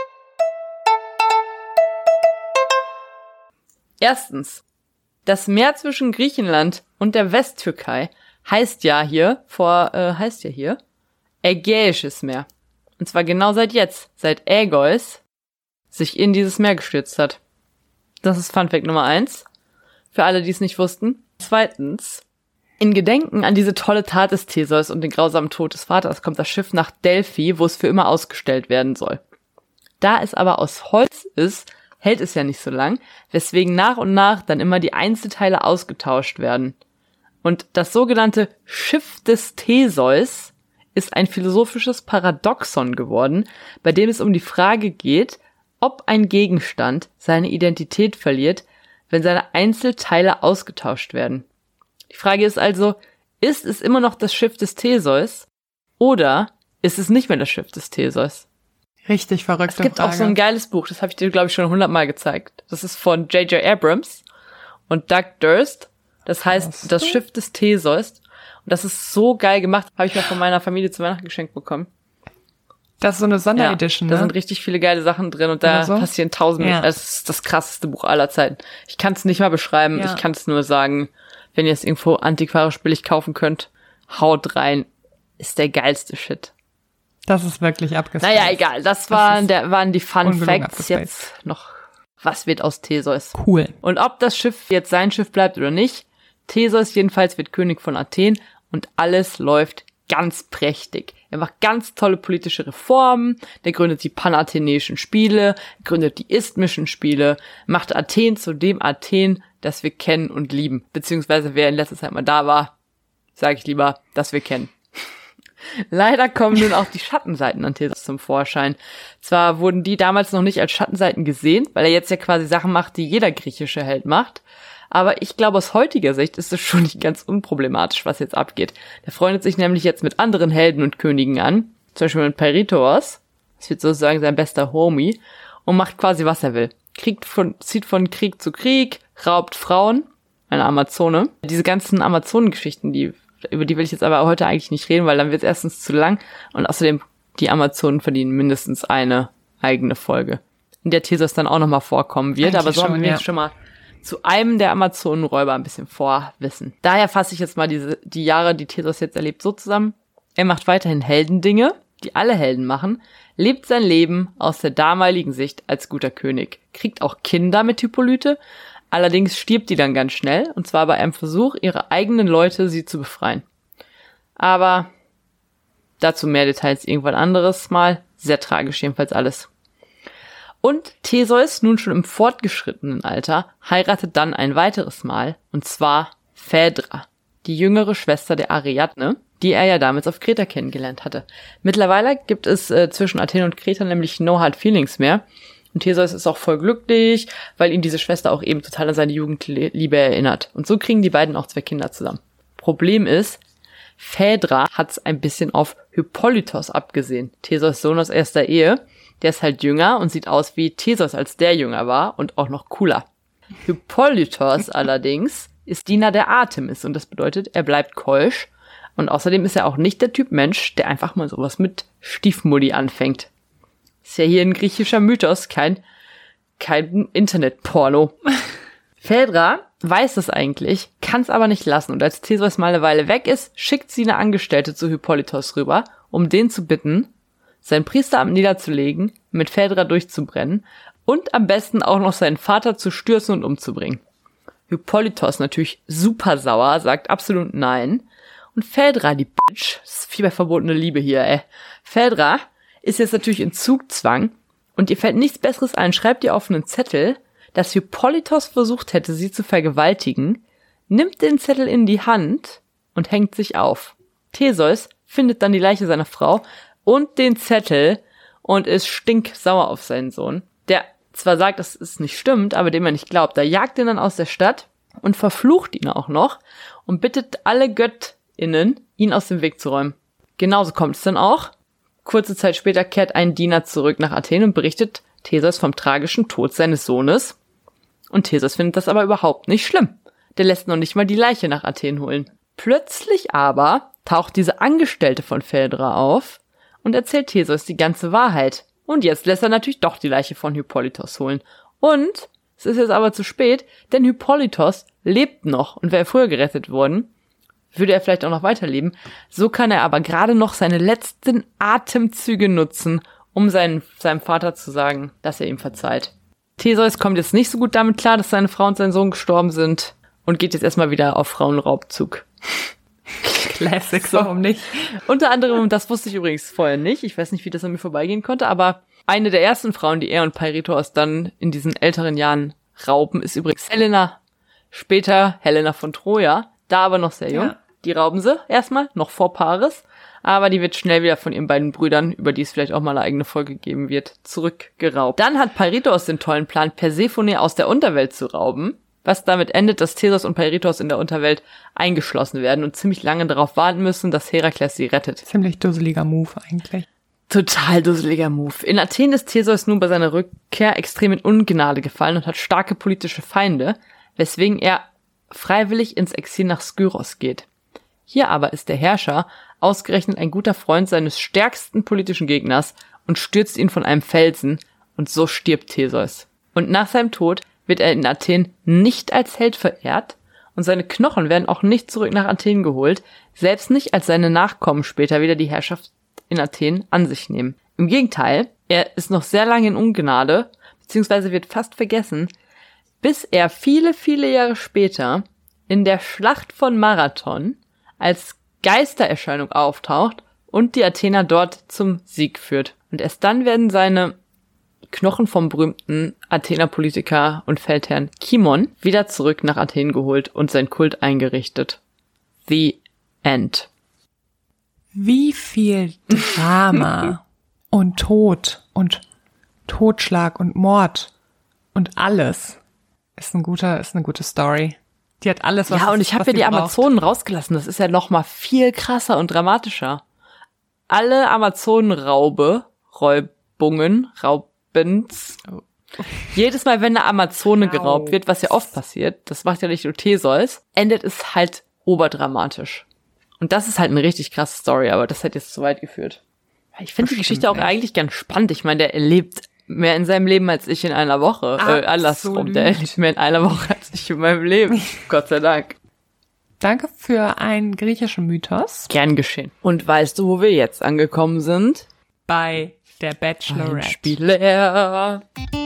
Speaker 5: Erstens, das Meer zwischen Griechenland und der Westtürkei heißt ja hier, vor, äh, heißt ja hier, Ägäisches Meer. Und zwar genau seit jetzt, seit Aegeus sich in dieses Meer gestürzt hat. Das ist Fun Fact Nummer eins. Für alle, die es nicht wussten. Zweitens, in Gedenken an diese tolle Tat des Theseus und den grausamen Tod des Vaters kommt das Schiff nach Delphi, wo es für immer ausgestellt werden soll. Da es aber aus Holz ist, hält es ja nicht so lang, weswegen nach und nach dann immer die Einzelteile ausgetauscht werden. Und das sogenannte Schiff des Theseus ist ein philosophisches Paradoxon geworden, bei dem es um die Frage geht, ob ein Gegenstand seine Identität verliert, wenn seine Einzelteile ausgetauscht werden. Die Frage ist also, ist es immer noch das Schiff des Theseus oder ist es nicht mehr das Schiff des Theseus?
Speaker 4: Richtig verrückte
Speaker 5: Es gibt
Speaker 4: Frage.
Speaker 5: auch so ein geiles Buch, das habe ich dir, glaube ich, schon hundertmal gezeigt. Das ist von J J Abrams und Doug Durst. Das heißt, das Schiff des Theseus. Und das ist so geil gemacht. Habe ich mir von meiner Familie zu Weihnachten geschenkt bekommen.
Speaker 4: Das ist so eine Sonderedition,
Speaker 5: ja,
Speaker 4: ne?
Speaker 5: Da sind richtig viele geile Sachen drin und da
Speaker 4: so?
Speaker 5: passieren tausend.
Speaker 4: Ja.
Speaker 5: Das ist das krasseste Buch aller Zeiten. Ich kann es nicht mal beschreiben.
Speaker 4: Ja.
Speaker 5: Ich kann es nur sagen, wenn ihr es irgendwo antiquarisch billig kaufen könnt, haut rein. Ist der geilste Shit.
Speaker 4: Das ist wirklich abgespaced.
Speaker 5: Naja, egal. Das waren,
Speaker 4: das
Speaker 5: der, waren die Fun
Speaker 4: ungelogen
Speaker 5: Facts.
Speaker 4: abgespaced.
Speaker 5: Jetzt noch, was wird aus Theseus?
Speaker 4: Cool.
Speaker 5: Und ob das Schiff jetzt sein Schiff bleibt oder nicht, Theseus jedenfalls wird König von Athen und alles läuft ganz prächtig. Er macht ganz tolle politische Reformen, der gründet die Panathenäischen Spiele, gründet die Isthmischen Spiele, macht Athen zu dem Athen, das wir kennen und lieben. Beziehungsweise wer in letzter Zeit mal da war, sage ich lieber, das wir kennen. Leider kommen nun auch die Schattenseiten an Theseus zum Vorschein. Zwar wurden die damals noch nicht als Schattenseiten gesehen, weil er jetzt ja quasi Sachen macht, die jeder griechische Held macht, aber ich glaube, aus heutiger Sicht ist es schon nicht ganz unproblematisch, was jetzt abgeht. Der freundet sich nämlich jetzt mit anderen Helden und Königen an, zum Beispiel mit Peirithoos, das wird sozusagen sein bester Homie, und macht quasi, was er will. Kriegt von, zieht von Krieg zu Krieg, raubt Frauen, eine Amazone. Diese ganzen Amazonengeschichten, die über die will ich jetzt aber heute eigentlich nicht reden, weil dann wird es erstens zu lang und außerdem die Amazonen verdienen mindestens eine eigene Folge, in der Theseus dann auch nochmal vorkommen wird.
Speaker 4: Eigentlich
Speaker 5: aber so
Speaker 4: schon,
Speaker 5: haben wir
Speaker 4: ja.
Speaker 5: jetzt schon mal zu einem der Amazonenräuber ein bisschen Vorwissen. Daher fasse ich jetzt mal diese die Jahre, die Theseus jetzt erlebt, so zusammen. Er macht weiterhin Heldendinge, die alle Helden machen, lebt sein Leben aus der damaligen Sicht als guter König, kriegt auch Kinder mit Hippolyte. Allerdings stirbt die dann ganz schnell, und zwar bei einem Versuch, ihre eigenen Leute sie zu befreien. Aber dazu mehr Details irgendwann anderes Mal. Sehr tragisch jedenfalls alles. Und Theseus, nun schon im fortgeschrittenen Alter, heiratet dann ein weiteres Mal, und zwar Phaedra, die jüngere Schwester der Ariadne, die er ja damals auf Kreta kennengelernt hatte. Mittlerweile gibt es äh, zwischen Athen und Kreta nämlich no hard feelings mehr. Und Theseus ist auch voll glücklich, weil ihn diese Schwester auch eben total an seine Jugendliebe erinnert. Und so kriegen die beiden auch zwei Kinder zusammen. Problem ist, Phaedra hat's ein bisschen auf Hippolytos abgesehen. Theseus' Sohn aus erster Ehe. Der ist halt jünger und sieht aus wie Theseus, als der jünger war und auch noch cooler. Hippolytos allerdings ist Diener der Artemis und das bedeutet, er bleibt keusch. Und außerdem ist er auch nicht der Typ Mensch, der einfach mal sowas mit Stiefmulli anfängt. Ist ja hier ein griechischer Mythos, kein, kein Internetporno. Phaedra weiß es eigentlich, kann es aber nicht lassen. Und als Theseus mal eine Weile weg ist, schickt sie eine Angestellte zu Hippolytos rüber, um den zu bitten, sein Priesteramt niederzulegen, mit Phaedra durchzubrennen und am besten auch noch seinen Vater zu stürzen und umzubringen. Hippolytos natürlich super sauer, sagt absolut nein. Und Phaedra, die Bitch, das ist viel bei verbotene Liebe hier, ey. Phaedra ist jetzt natürlich in Zugzwang und ihr fällt nichts Besseres ein, schreibt ihr auf einen Zettel, dass Hippolytos versucht hätte, sie zu vergewaltigen, nimmt den Zettel in die Hand und hängt sich auf. Theseus findet dann die Leiche seiner Frau und den Zettel und ist stinksauer auf seinen Sohn, der zwar sagt, dass es nicht stimmt, aber dem er nicht glaubt. Da jagt ihn dann aus der Stadt und verflucht ihn auch noch und bittet alle GöttInnen, ihn aus dem Weg zu räumen. Genauso kommt es dann auch. Kurze Zeit später kehrt ein Diener zurück nach Athen und berichtet Theseus vom tragischen Tod seines Sohnes. Und Theseus findet das aber überhaupt nicht schlimm. Der lässt noch nicht mal die Leiche nach Athen holen. Plötzlich aber taucht diese Angestellte von Phaedra auf und erzählt Theseus die ganze Wahrheit. Und jetzt lässt er natürlich doch die Leiche von Hippolytos holen. Und es ist jetzt aber zu spät, denn Hippolytos lebt noch und wäre früher gerettet worden, würde er vielleicht auch noch weiterleben. So kann er aber gerade noch seine letzten Atemzüge nutzen, um seinen, seinem Vater zu sagen, dass er ihm verzeiht. Theseus kommt jetzt nicht so gut damit klar, dass seine Frau und sein Sohn gestorben sind und geht jetzt erstmal wieder auf Frauenraubzug.
Speaker 4: Classic, so. Warum nicht?
Speaker 5: Unter anderem, das wusste ich übrigens vorher nicht, ich weiß nicht, wie das an mir vorbeigehen konnte, aber eine der ersten Frauen, die er und Peirithoos dann in diesen älteren Jahren rauben, ist übrigens Helena. Später Helena von Troja, da aber noch sehr jung. Ja. Die rauben sie erstmal, noch vor Paris, aber die wird schnell wieder von ihren beiden Brüdern, über die es vielleicht auch mal eine eigene Folge geben wird, zurückgeraubt. Dann hat Peirithoos den tollen Plan, Persephone aus der Unterwelt zu rauben, was damit endet, dass Theseus und Peirithoos in der Unterwelt eingeschlossen werden und ziemlich lange darauf warten müssen, dass Herakles sie rettet.
Speaker 4: Ziemlich dusseliger Move eigentlich.
Speaker 5: Total dusseliger Move. In Athen ist Theseus nun bei seiner Rückkehr extrem in Ungnade gefallen und hat starke politische Feinde, weswegen er freiwillig ins Exil nach Skyros geht. Hier aber ist der Herrscher ausgerechnet ein guter Freund seines stärksten politischen Gegners und stürzt ihn von einem Felsen und so stirbt Theseus. Und nach seinem Tod wird er in Athen nicht als Held verehrt und seine Knochen werden auch nicht zurück nach Athen geholt, selbst nicht als seine Nachkommen später wieder die Herrschaft in Athen an sich nehmen. Im Gegenteil, er ist noch sehr lange in Ungnade, beziehungsweise wird fast vergessen, bis er viele, viele Jahre später in der Schlacht von Marathon als Geistererscheinung auftaucht und die Athener dort zum Sieg führt. Und erst dann werden seine Knochen vom berühmten Athener Politiker und Feldherrn Kimon wieder zurück nach Athen geholt und sein Kult eingerichtet. The End.
Speaker 4: Wie viel Drama und Tod und Totschlag und Mord und alles ist ein guter, ist eine gute Story. Die hat alles, was
Speaker 5: Ja, und ich habe ja die
Speaker 4: braucht.
Speaker 5: Amazonen rausgelassen. Das ist ja noch mal viel krasser und dramatischer. Alle Amazonenraube, Räubungen, Raubens.
Speaker 4: Oh.
Speaker 5: Jedes Mal, wenn eine Amazone
Speaker 4: Raub.
Speaker 5: geraubt wird, was ja oft passiert, das macht ja nicht nur Theseus, endet es halt oberdramatisch. Und das ist halt eine richtig krasse Story, aber das hat jetzt zu weit geführt. Ich finde die Geschichte auch
Speaker 4: nicht.
Speaker 5: eigentlich ganz spannend. Ich meine, der erlebt mehr in seinem Leben als ich in einer Woche. Äh, andersrum,
Speaker 4: Absolut.
Speaker 5: der erlebt mehr in einer Woche als ich in meinem Leben. Gott sei Dank.
Speaker 4: Danke für einen griechischen Mythos
Speaker 5: Gern geschehen. Und weißt du, wo wir jetzt angekommen sind?
Speaker 4: bei der Bachelorette.
Speaker 5: Spieler.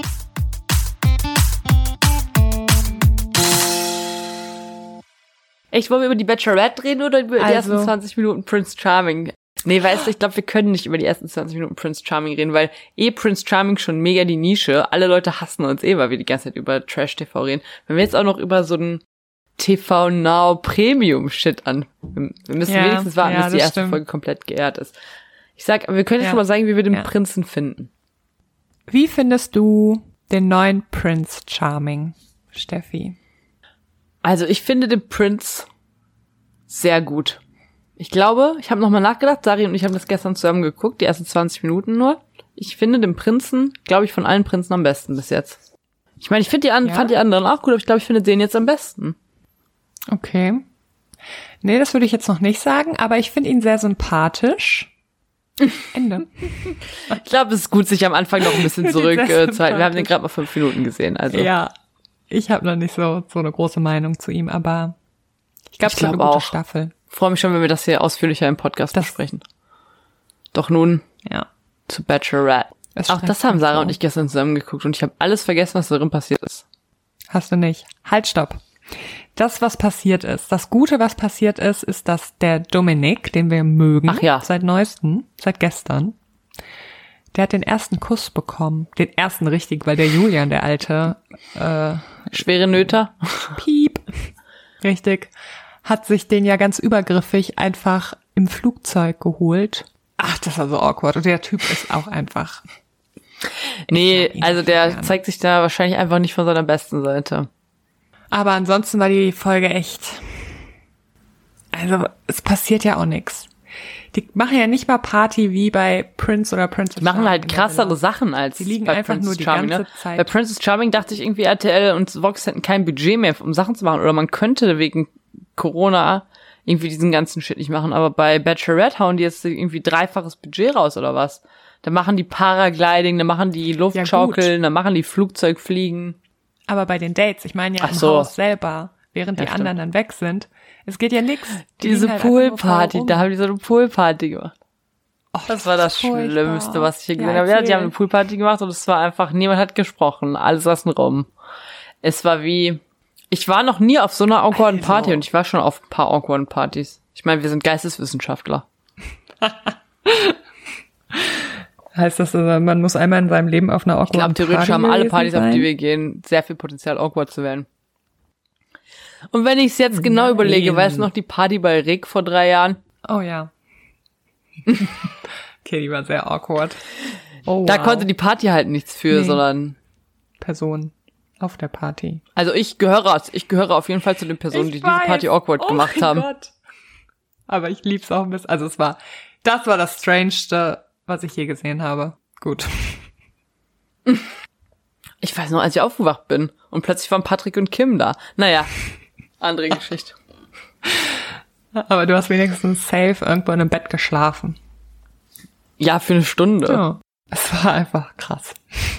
Speaker 5: Echt, wollen wir über die Bachelorette reden oder über die
Speaker 4: Also-
Speaker 5: ersten zwanzig Minuten Prince Charming? Nee, weißt du, ich glaube, wir können nicht über die ersten zwanzig Minuten Prince Charming reden, weil eh Prince Charming schon mega die Nische. Alle Leute hassen uns eh, weil wir die ganze Zeit über Trash-T V reden. Wenn wir jetzt auch noch über so einen T V Now Premium Shit an. Wir wir müssen
Speaker 4: Ja,
Speaker 5: wenigstens warten,
Speaker 4: ja,
Speaker 5: bis die
Speaker 4: das
Speaker 5: erste
Speaker 4: stimmt.
Speaker 5: Folge komplett geehrt ist. Ich sag, wir können ja
Speaker 4: Ja.
Speaker 5: schon mal sagen, wie wir den
Speaker 4: Ja.
Speaker 5: Prinzen finden.
Speaker 4: Wie findest du den neuen Prince Charming, Steffi?
Speaker 5: Also ich finde den Prince sehr gut. Ich glaube, ich habe nochmal nachgedacht, Sari und ich haben das gestern zusammen geguckt, die ersten zwanzig Minuten nur. Ich finde den Prinzen, glaube ich, von allen Prinzen am besten bis jetzt. Ich meine, ich finde die an,
Speaker 4: Ja?
Speaker 5: fand die anderen auch gut, aber ich glaube, ich finde den jetzt am besten.
Speaker 4: Okay. Nee, das würde ich jetzt noch nicht sagen, aber ich finde ihn sehr sympathisch. Ende.
Speaker 5: Ich glaube, es ist gut, sich am Anfang noch ein bisschen
Speaker 4: Sehr
Speaker 5: zurück äh, zu halten. Wir haben den
Speaker 4: sympathisch.
Speaker 5: gerade mal fünf Minuten gesehen. Also
Speaker 4: Ja, ich habe noch nicht so so eine große Meinung zu ihm, aber ich glaube,
Speaker 5: Ich
Speaker 4: es wird eine
Speaker 5: glaub
Speaker 4: gute
Speaker 5: auch.
Speaker 4: Staffel.
Speaker 5: freue mich schon, wenn wir das hier ausführlicher im Podcast
Speaker 4: Das-
Speaker 5: besprechen. Doch nun
Speaker 4: Ja.
Speaker 5: zu Bachelorette.
Speaker 4: Es
Speaker 5: Auch
Speaker 4: stresst
Speaker 5: das haben
Speaker 4: mich
Speaker 5: Sarah
Speaker 4: so.
Speaker 5: und ich gestern zusammen geguckt und ich habe alles vergessen, was darin passiert ist.
Speaker 4: Hast du nicht. Halt, stopp. Das, was passiert ist, das Gute, was passiert ist, ist, dass der Dominik, den wir mögen,
Speaker 5: Ach ja.
Speaker 4: seit neuestem, seit gestern, der hat den ersten Kuss bekommen. Den ersten richtig, weil der Julian, der alte, äh,
Speaker 5: Schwere Nöter.
Speaker 4: Piep, richtig, hat sich den ja ganz übergriffig einfach im Flugzeug geholt. Ach, das war so awkward. Und der Typ ist auch einfach.
Speaker 5: Nee,
Speaker 4: mag ihn
Speaker 5: also
Speaker 4: nicht
Speaker 5: der
Speaker 4: gerne.
Speaker 5: zeigt sich da wahrscheinlich einfach nicht von seiner besten Seite.
Speaker 4: Aber ansonsten war die Folge echt. Also, es passiert ja auch nichts. Die machen ja nicht mal Party wie bei Prince oder Princess.
Speaker 5: Die machen
Speaker 4: Charming
Speaker 5: halt
Speaker 4: in der
Speaker 5: krassere
Speaker 4: Villa.
Speaker 5: Sachen als
Speaker 4: Die liegen
Speaker 5: bei
Speaker 4: einfach
Speaker 5: Princess
Speaker 4: nur die
Speaker 5: Charming,
Speaker 4: ganze
Speaker 5: ne?
Speaker 4: Zeit-
Speaker 5: Bei Princess Charming dachte ich irgendwie, R T L und Vox hätten kein Budget mehr, um Sachen zu machen. Oder man könnte wegen Corona irgendwie diesen ganzen Shit nicht machen. Aber bei Bachelorette hauen die jetzt irgendwie dreifaches Budget raus oder was? Da machen die Paragliding, da machen die Luftschaukeln, da machen die Flugzeugfliegen.
Speaker 4: Aber bei den Dates, ich meine ja
Speaker 5: Ach
Speaker 4: im
Speaker 5: so.
Speaker 4: Haus selber, während
Speaker 5: Ja,
Speaker 4: die
Speaker 5: stimmt.
Speaker 4: anderen dann weg sind. Es geht ja nix. Die
Speaker 5: Diese
Speaker 4: liegen halt einfach nur
Speaker 5: Poolparty,
Speaker 4: faul
Speaker 5: da
Speaker 4: rum.
Speaker 5: haben die so eine Poolparty gemacht.
Speaker 4: Och,
Speaker 5: Das war das
Speaker 4: furchtbar.
Speaker 5: Schlimmste, was ich hier gesehen
Speaker 4: Ja,
Speaker 5: habe. Ja, die
Speaker 4: erzähl.
Speaker 5: haben eine Poolparty gemacht und es war einfach, niemand hat gesprochen. Alle saßen rum. Es war wie, ich war noch nie auf so einer awkwarden
Speaker 4: Also.
Speaker 5: Party und ich war schon auf ein paar awkwarden Partys. Ich meine, wir sind Geisteswissenschaftler.
Speaker 4: Heißt das, also, man muss einmal in seinem Leben auf einer
Speaker 5: Ich glaube,
Speaker 4: awkwarden
Speaker 5: theoretisch
Speaker 4: Party
Speaker 5: haben alle
Speaker 4: gewesen
Speaker 5: Partys, auf
Speaker 4: sein?
Speaker 5: die wir gehen, sehr viel Potenzial, awkward zu werden. Und wenn ich es jetzt genau
Speaker 4: Nein.
Speaker 5: überlege, weißt du noch die Party bei Rick vor drei Jahren?
Speaker 4: Oh ja. Okay, die war sehr awkward. Oh,
Speaker 5: Da
Speaker 4: wow.
Speaker 5: konnte die Party halt nichts für,
Speaker 4: Nee.
Speaker 5: sondern,
Speaker 4: Person auf der Party.
Speaker 5: also ich gehöre, ich gehöre auf jeden Fall zu den Personen, die diese Party awkward
Speaker 4: oh
Speaker 5: gemacht
Speaker 4: mein
Speaker 5: haben.
Speaker 4: Gott. Aber ich lieb's auch ein bisschen. Also es war, das war das Strangeste, was ich je gesehen habe. Gut.
Speaker 5: Ich weiß noch, als ich aufgewacht bin und plötzlich waren Patrick und Kim da. Naja, andere Geschichte.
Speaker 4: Aber du hast wenigstens safe irgendwo in einem Bett geschlafen.
Speaker 5: Ja, für eine Stunde.
Speaker 4: Ja. Es war einfach krass.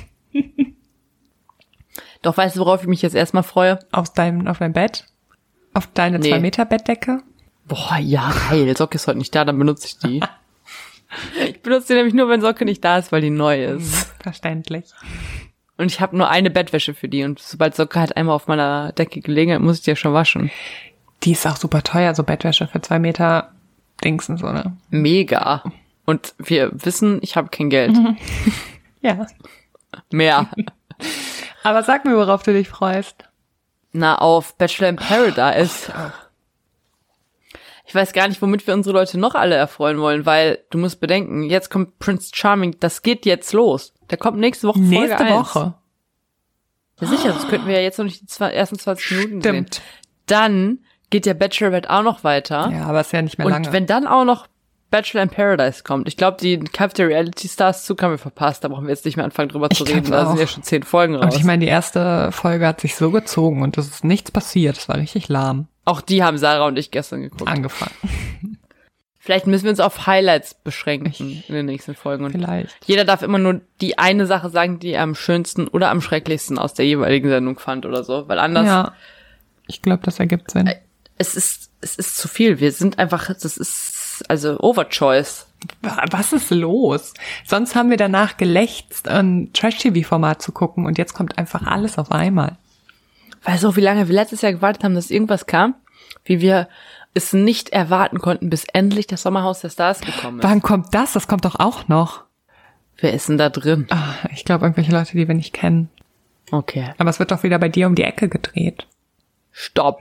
Speaker 5: Doch weißt du, worauf ich mich jetzt erstmal freue?
Speaker 4: Auf deinem, auf deinem Bett? Auf deine
Speaker 5: Nee.
Speaker 4: zwei Meter Bettdecke?
Speaker 5: Boah, ja, geil. Socke ist heute nicht da, dann benutze ich die. Ich benutze die nämlich nur, wenn Socke nicht da ist, weil die neu ist.
Speaker 4: Verständlich.
Speaker 5: Und ich habe nur eine Bettwäsche für die. Und sobald Socke halt einmal auf meiner Decke gelegen hat, muss ich die ja schon waschen.
Speaker 4: Die ist auch super teuer, so Bettwäsche für zwei Meter Dingsen, so, ne?
Speaker 5: Mega. Und wir wissen, ich habe kein Geld.
Speaker 4: Ja.
Speaker 5: Mehr.
Speaker 4: Aber sag mir, worauf du dich freust.
Speaker 5: Na, auf Bachelor in Paradise. Ich weiß gar nicht, womit wir unsere Leute noch alle erfreuen wollen, weil du musst bedenken, jetzt kommt Prince Charming, das geht jetzt los. Der kommt nächste Woche Folge
Speaker 4: Nächste
Speaker 5: eins.
Speaker 4: Woche.
Speaker 5: Ja, sicher, das könnten wir ja jetzt noch nicht die zwei, ersten zwanzig Minuten
Speaker 4: Stimmt.
Speaker 5: sehen. Dann geht der Bachelorette auch noch weiter.
Speaker 4: Ja, aber ist ja nicht mehr
Speaker 5: Und
Speaker 4: lange.
Speaker 5: wenn dann auch noch Bachelor in Paradise kommt, ich glaube, die Kampf der Reality Stars Zug haben wir verpasst, da brauchen wir jetzt nicht mehr anfangen drüber
Speaker 4: Ich
Speaker 5: zu reden,
Speaker 4: glaub
Speaker 5: da sind
Speaker 4: auch.
Speaker 5: ja schon zehn Folgen raus.
Speaker 4: Und ich meine, die erste Folge hat sich so gezogen und es ist nichts passiert. Es war richtig lahm
Speaker 5: Auch die haben Sarah und ich gestern geguckt.
Speaker 4: angefangen.
Speaker 5: Vielleicht müssen wir uns auf Highlights beschränken in den nächsten Folgen. Und
Speaker 4: Vielleicht.
Speaker 5: jeder darf immer nur die eine Sache sagen, die er am schönsten oder am schrecklichsten aus der jeweiligen Sendung fand oder so, weil anders
Speaker 4: Ja, ich glaube, das ergibt Sinn.
Speaker 5: es ist es ist zu viel. Wir sind einfach, das ist also Overchoice.
Speaker 4: Was ist los? Sonst haben wir danach gelächzt, ein Trash-T V-Format zu gucken und jetzt kommt einfach alles auf einmal.
Speaker 5: Weißt du, wie lange wir letztes Jahr gewartet haben, dass irgendwas kam? Wie wir es nicht erwarten konnten, bis endlich das Sommerhaus der Stars gekommen ist.
Speaker 4: Wann kommt das? Das kommt doch auch noch.
Speaker 5: Wer ist denn da drin?
Speaker 4: Ah, ich glaube, irgendwelche Leute, die wir nicht kennen.
Speaker 5: Okay.
Speaker 4: Aber es wird doch wieder bei dir um die Ecke gedreht.
Speaker 5: Stopp.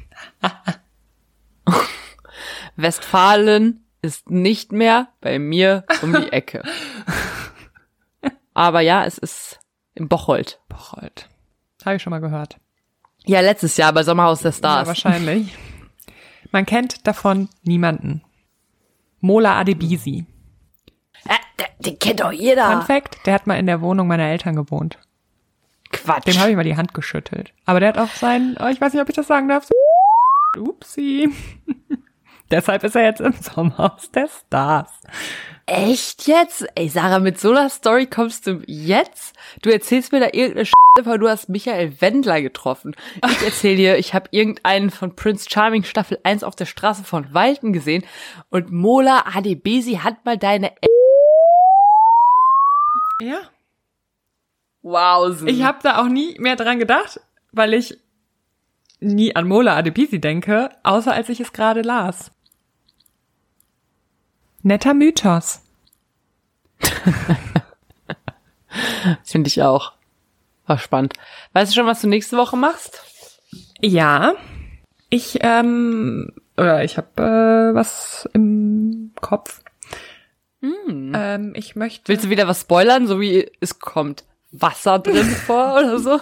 Speaker 5: Westfalen ist nicht mehr bei mir um die Ecke. Aber ja, es ist im Bocholt.
Speaker 4: Bocholt. Habe ich schon mal gehört.
Speaker 5: Ja, letztes Jahr bei Sommerhaus der
Speaker 4: Ja,
Speaker 5: Stars.
Speaker 4: wahrscheinlich. Man kennt davon niemanden. Mola Adebisi.
Speaker 5: Äh, den, den kennt doch jeder.
Speaker 4: Fun Fact, der hat mal in der Wohnung meiner Eltern gewohnt.
Speaker 5: Quatsch.
Speaker 4: Dem habe ich mal die Hand geschüttelt. Aber der hat auch sein, oh, ich weiß nicht, ob ich das sagen darf. Upsi. Deshalb ist er jetzt im Sommerhaus der Stars.
Speaker 5: Echt jetzt? Ey, Sarah, mit so einer Story kommst du jetzt? Du erzählst mir da irgendeine Scheiße, weil du hast Michael Wendler getroffen. Ich erzähl dir, ich habe irgendeinen von Prince Charming Staffel eins auf der Straße von Walten gesehen und Mola Adebisi hat mal deine...
Speaker 4: Ja.
Speaker 5: Wow.
Speaker 4: Ich habe da auch nie mehr dran gedacht, weil ich nie an Mola Adebisi denke, außer als ich es gerade las. Netter Mythos.
Speaker 5: Das finde ich auch. War spannend. Weißt du schon, was du nächste Woche machst?
Speaker 4: Ja, ich, ähm, oder ich habe äh, was im Kopf.
Speaker 5: Hm.
Speaker 4: Ähm, ich möchte...
Speaker 5: Willst du wieder was spoilern, so wie es kommt Wasser drin vor oder so?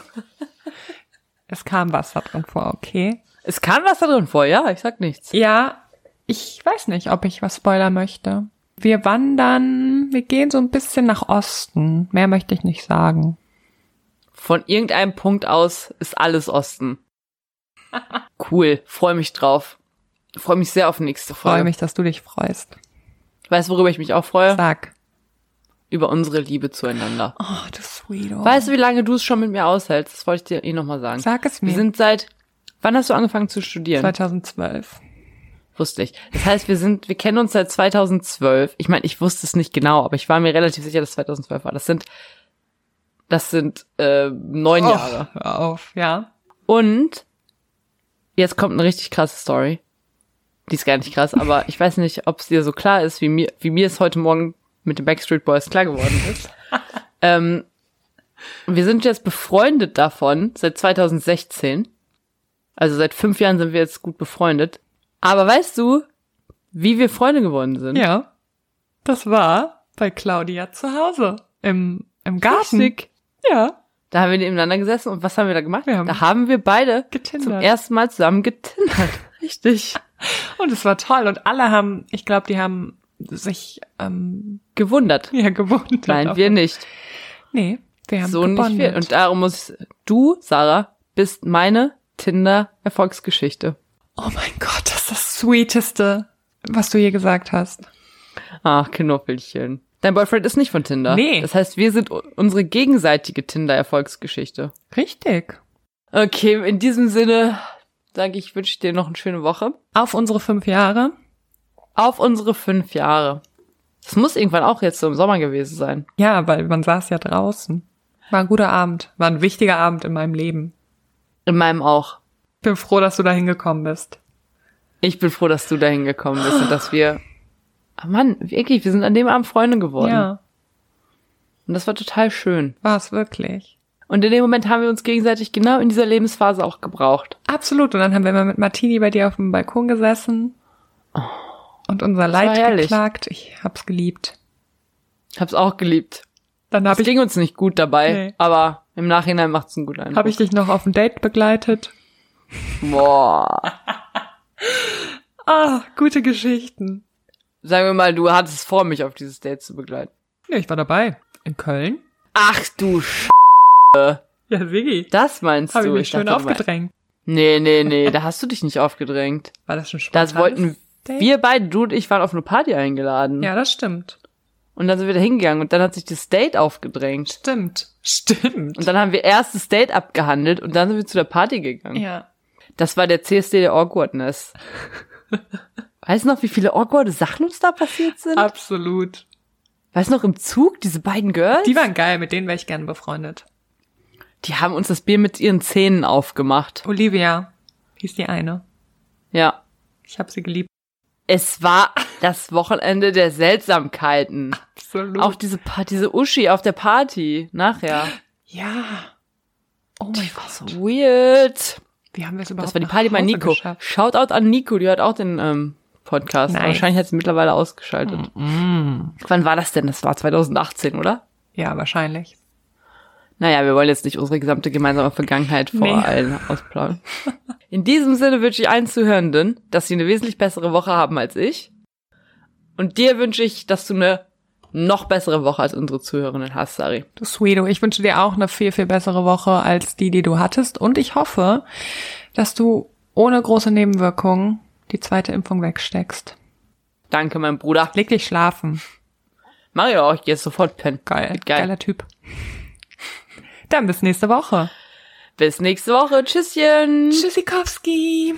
Speaker 4: Es kam Wasser drin vor, okay.
Speaker 5: Es kam Wasser drin vor, ja, ich sag nichts.
Speaker 4: Ja, ich weiß nicht, ob ich was spoilern möchte. Wir wandern, wir gehen so ein bisschen nach Osten. Mehr möchte ich nicht sagen.
Speaker 5: Von irgendeinem Punkt aus ist alles Osten. Cool, freue mich drauf. Freue mich sehr auf nächste
Speaker 4: Ich
Speaker 5: Folge.
Speaker 4: freue mich, dass du dich freust.
Speaker 5: Weißt du, worüber ich mich auch freue?
Speaker 4: Sag.
Speaker 5: Über unsere Liebe zueinander.
Speaker 4: Oh, du Sweeto.
Speaker 5: Weißt du, wie lange du es schon mit mir aushältst? Das wollte ich dir eh nochmal sagen.
Speaker 4: Sag es mir.
Speaker 5: Wir sind seit, wann hast du angefangen zu studieren?
Speaker 4: zweitausendzwölf.
Speaker 5: Wusste ich. Das heißt, wir sind, wir kennen uns seit zweitausendzwölf. Ich meine, ich wusste es nicht genau, aber ich war mir relativ sicher, dass zweitausendzwölf war. Das sind, das sind äh, neun
Speaker 4: Oh,
Speaker 5: Jahre.
Speaker 4: hör auf, ja.
Speaker 5: Und jetzt kommt eine richtig krasse Story. Die ist gar nicht krass, aber ich weiß nicht, ob es dir so klar ist, wie mir, wie mir es heute Morgen mit den Backstreet Boys klar geworden ist. ähm, wir sind jetzt befreundet davon seit zweitausendsechzehn. Also seit fünf Jahren sind wir jetzt gut befreundet. Aber weißt du, wie wir Freunde geworden sind?
Speaker 4: Ja. Das war bei Claudia zu Hause. Im, im Garten.
Speaker 5: Richtig.
Speaker 4: Ja.
Speaker 5: Da haben wir nebeneinander gesessen und was haben wir da gemacht?
Speaker 4: Wir haben
Speaker 5: da haben wir beide
Speaker 4: getindert.
Speaker 5: zum ersten Mal zusammen getindert. Richtig.
Speaker 4: Und es war toll. Und alle haben, ich glaube, die haben sich ähm,
Speaker 5: Gewundert.
Speaker 4: ja, gewundert.
Speaker 5: Nein, wir nicht.
Speaker 4: Nee, wir haben
Speaker 5: So nicht
Speaker 4: gebondet.
Speaker 5: viel. Und darum muss ich, du, Sarah, bist meine Tinder-Erfolgsgeschichte.
Speaker 4: Oh mein Gott, das ist das Sweeteste, was du je gesagt hast.
Speaker 5: Ach, Knuffelchen. Dein Boyfriend ist nicht von Tinder.
Speaker 4: Nee.
Speaker 5: Das heißt, wir sind u- unsere gegenseitige Tinder-Erfolgsgeschichte.
Speaker 4: Richtig.
Speaker 5: Okay, in diesem Sinne sage ich, wünsche ich dir noch eine schöne Woche.
Speaker 4: Auf unsere fünf Jahre.
Speaker 5: Auf unsere fünf Jahre. Das muss irgendwann auch jetzt so im Sommer gewesen sein.
Speaker 4: Ja, weil man saß ja draußen. War ein guter Abend. War ein wichtiger Abend in meinem Leben.
Speaker 5: In meinem auch.
Speaker 4: Bin froh, dass du da hingekommen bist.
Speaker 5: Ich bin froh, dass du da hingekommen bist und dass wir... Oh Mann, wirklich, wir sind an dem Abend Freunde geworden.
Speaker 4: Ja.
Speaker 5: Und das war total schön.
Speaker 4: War es wirklich.
Speaker 5: Und in dem Moment haben wir uns gegenseitig genau in dieser Lebensphase auch gebraucht.
Speaker 4: Absolut. Und dann haben wir immer mit Martini bei dir auf dem Balkon gesessen und unser Leid geklagt. Ich hab's geliebt.
Speaker 5: Ich hab's auch geliebt.
Speaker 4: Dann hab
Speaker 5: es
Speaker 4: ich,
Speaker 5: ging uns nicht gut dabei,
Speaker 4: nee.
Speaker 5: aber im Nachhinein macht's einen guten Eindruck.
Speaker 4: Habe ich dich noch auf ein Date begleitet?
Speaker 5: Boah.
Speaker 4: Ah, gute Geschichten.
Speaker 5: Sagen wir mal, du hattest vor, mich auf dieses Date zu begleiten.
Speaker 4: Ja, ich war dabei. In Köln.
Speaker 5: Ach du Sch***.
Speaker 4: Ja, Siggi.
Speaker 5: Das meinst
Speaker 4: Hab
Speaker 5: du?
Speaker 4: ich mich schön
Speaker 5: dachte,
Speaker 4: aufgedrängt.
Speaker 5: Nee, nee, nee, da hast du dich nicht aufgedrängt.
Speaker 4: War das schon spontanes
Speaker 5: Das wollten
Speaker 4: Date?
Speaker 5: wir beide, du und ich, waren auf eine Party eingeladen.
Speaker 4: Ja, das stimmt.
Speaker 5: Und dann sind wir da hingegangen und dann hat sich das Date aufgedrängt.
Speaker 4: Stimmt. Stimmt.
Speaker 5: Und dann haben wir erst das Date abgehandelt und dann sind wir zu der Party gegangen.
Speaker 4: Ja.
Speaker 5: Das war der C S D der Awkwardness. Weißt du noch, wie viele awkwarde Sachen uns da passiert sind?
Speaker 4: Absolut.
Speaker 5: Weißt du noch, im Zug, diese beiden Girls?
Speaker 4: Die waren geil, mit denen wäre ich gerne befreundet.
Speaker 5: Die haben uns das Bier mit ihren Zähnen aufgemacht.
Speaker 4: Olivia hieß die eine.
Speaker 5: Ja.
Speaker 4: Ich habe sie geliebt.
Speaker 5: Es war das Wochenende der Seltsamkeiten.
Speaker 4: Absolut.
Speaker 5: Auch diese, pa- diese Uschi auf der Party nachher.
Speaker 4: Ja. Oh mein
Speaker 5: Die war so
Speaker 4: Gott.
Speaker 5: weird.
Speaker 4: Wie haben wir es überhaupt
Speaker 5: Das war die
Speaker 4: nach
Speaker 5: Party bei
Speaker 4: Hause
Speaker 5: Nico.
Speaker 4: geschafft?
Speaker 5: Shoutout an Nico, die hört auch den ähm, Podcast.
Speaker 4: Nice.
Speaker 5: Wahrscheinlich hat sie mittlerweile ausgeschaltet.
Speaker 4: Mm.
Speaker 5: Wann war das denn? Das war zwanzig achtzehn, oder?
Speaker 4: Ja, wahrscheinlich.
Speaker 5: Naja, wir wollen jetzt nicht unsere gesamte gemeinsame Vergangenheit vor
Speaker 4: Nee.
Speaker 5: allen ausplaudern. In diesem Sinne wünsche ich allen Zuhörenden, dass sie eine wesentlich bessere Woche haben als ich. Und dir wünsche ich, dass du eine noch bessere Woche als unsere Zuhörerinnen hast, Sari.
Speaker 4: Du Sweeto, ich wünsche dir auch eine viel, viel bessere Woche als die, die du hattest. Und ich hoffe, dass du ohne große Nebenwirkungen die zweite Impfung wegsteckst.
Speaker 5: Danke, mein Bruder.
Speaker 4: Leg dich schlafen.
Speaker 5: Mario auch, ich gehe jetzt sofort pennen.
Speaker 4: Geil.
Speaker 5: Wird geil.
Speaker 4: Geiler Typ. Dann bis nächste Woche.
Speaker 5: Bis nächste Woche. Tschüsschen.
Speaker 4: Tschüssikowski.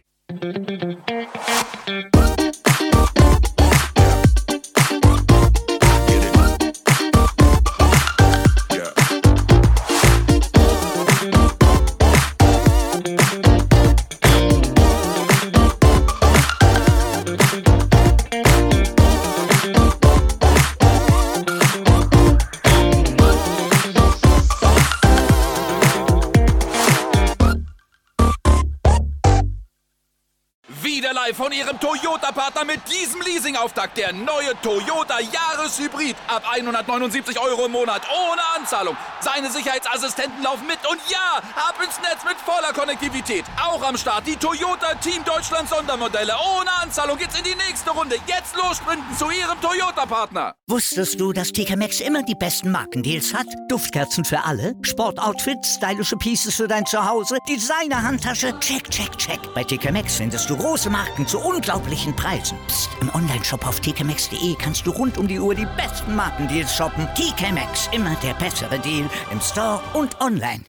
Speaker 2: Wieder live von Ihrem Toyota-Partner mit diesem Leasing-Auftakt. Der neue Toyota Jahreshybrid. Ab hundertneunundsiebzig Euro im Monat. Ohne Anzahlung. Seine Sicherheitsassistenten laufen mit. Und ja, ab ins Netz mit voller Konnektivität. Auch am Start die Toyota Team Deutschland Sondermodelle. Ohne Anzahlung geht's in die nächste Runde. Jetzt los sprinten zu Ihrem Toyota-Partner.
Speaker 1: Wusstest du, dass T K Maxx immer die besten Markendeals hat? Duftkerzen für alle, Sportoutfits, stylische Pieces für dein Zuhause, Designer-Handtasche, check, check, check. Bei T K Maxx findest du große Marken zu unglaublichen Preisen. Psst. Im Onlineshop auf t k maxx punkt d e kannst du rund um die Uhr die besten Markendeals shoppen. T K Maxx, immer der bessere Deal im Store und online.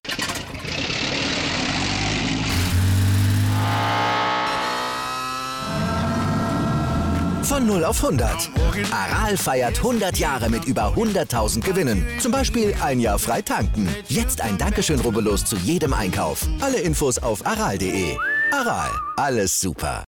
Speaker 3: Von null auf hundert. Aral feiert hundert Jahre mit über hunderttausend Gewinnen. Zum Beispiel ein Jahr frei tanken. Jetzt ein Dankeschön, rubbellos zu jedem Einkauf. Alle Infos auf aral punkt de. Aral, alles super.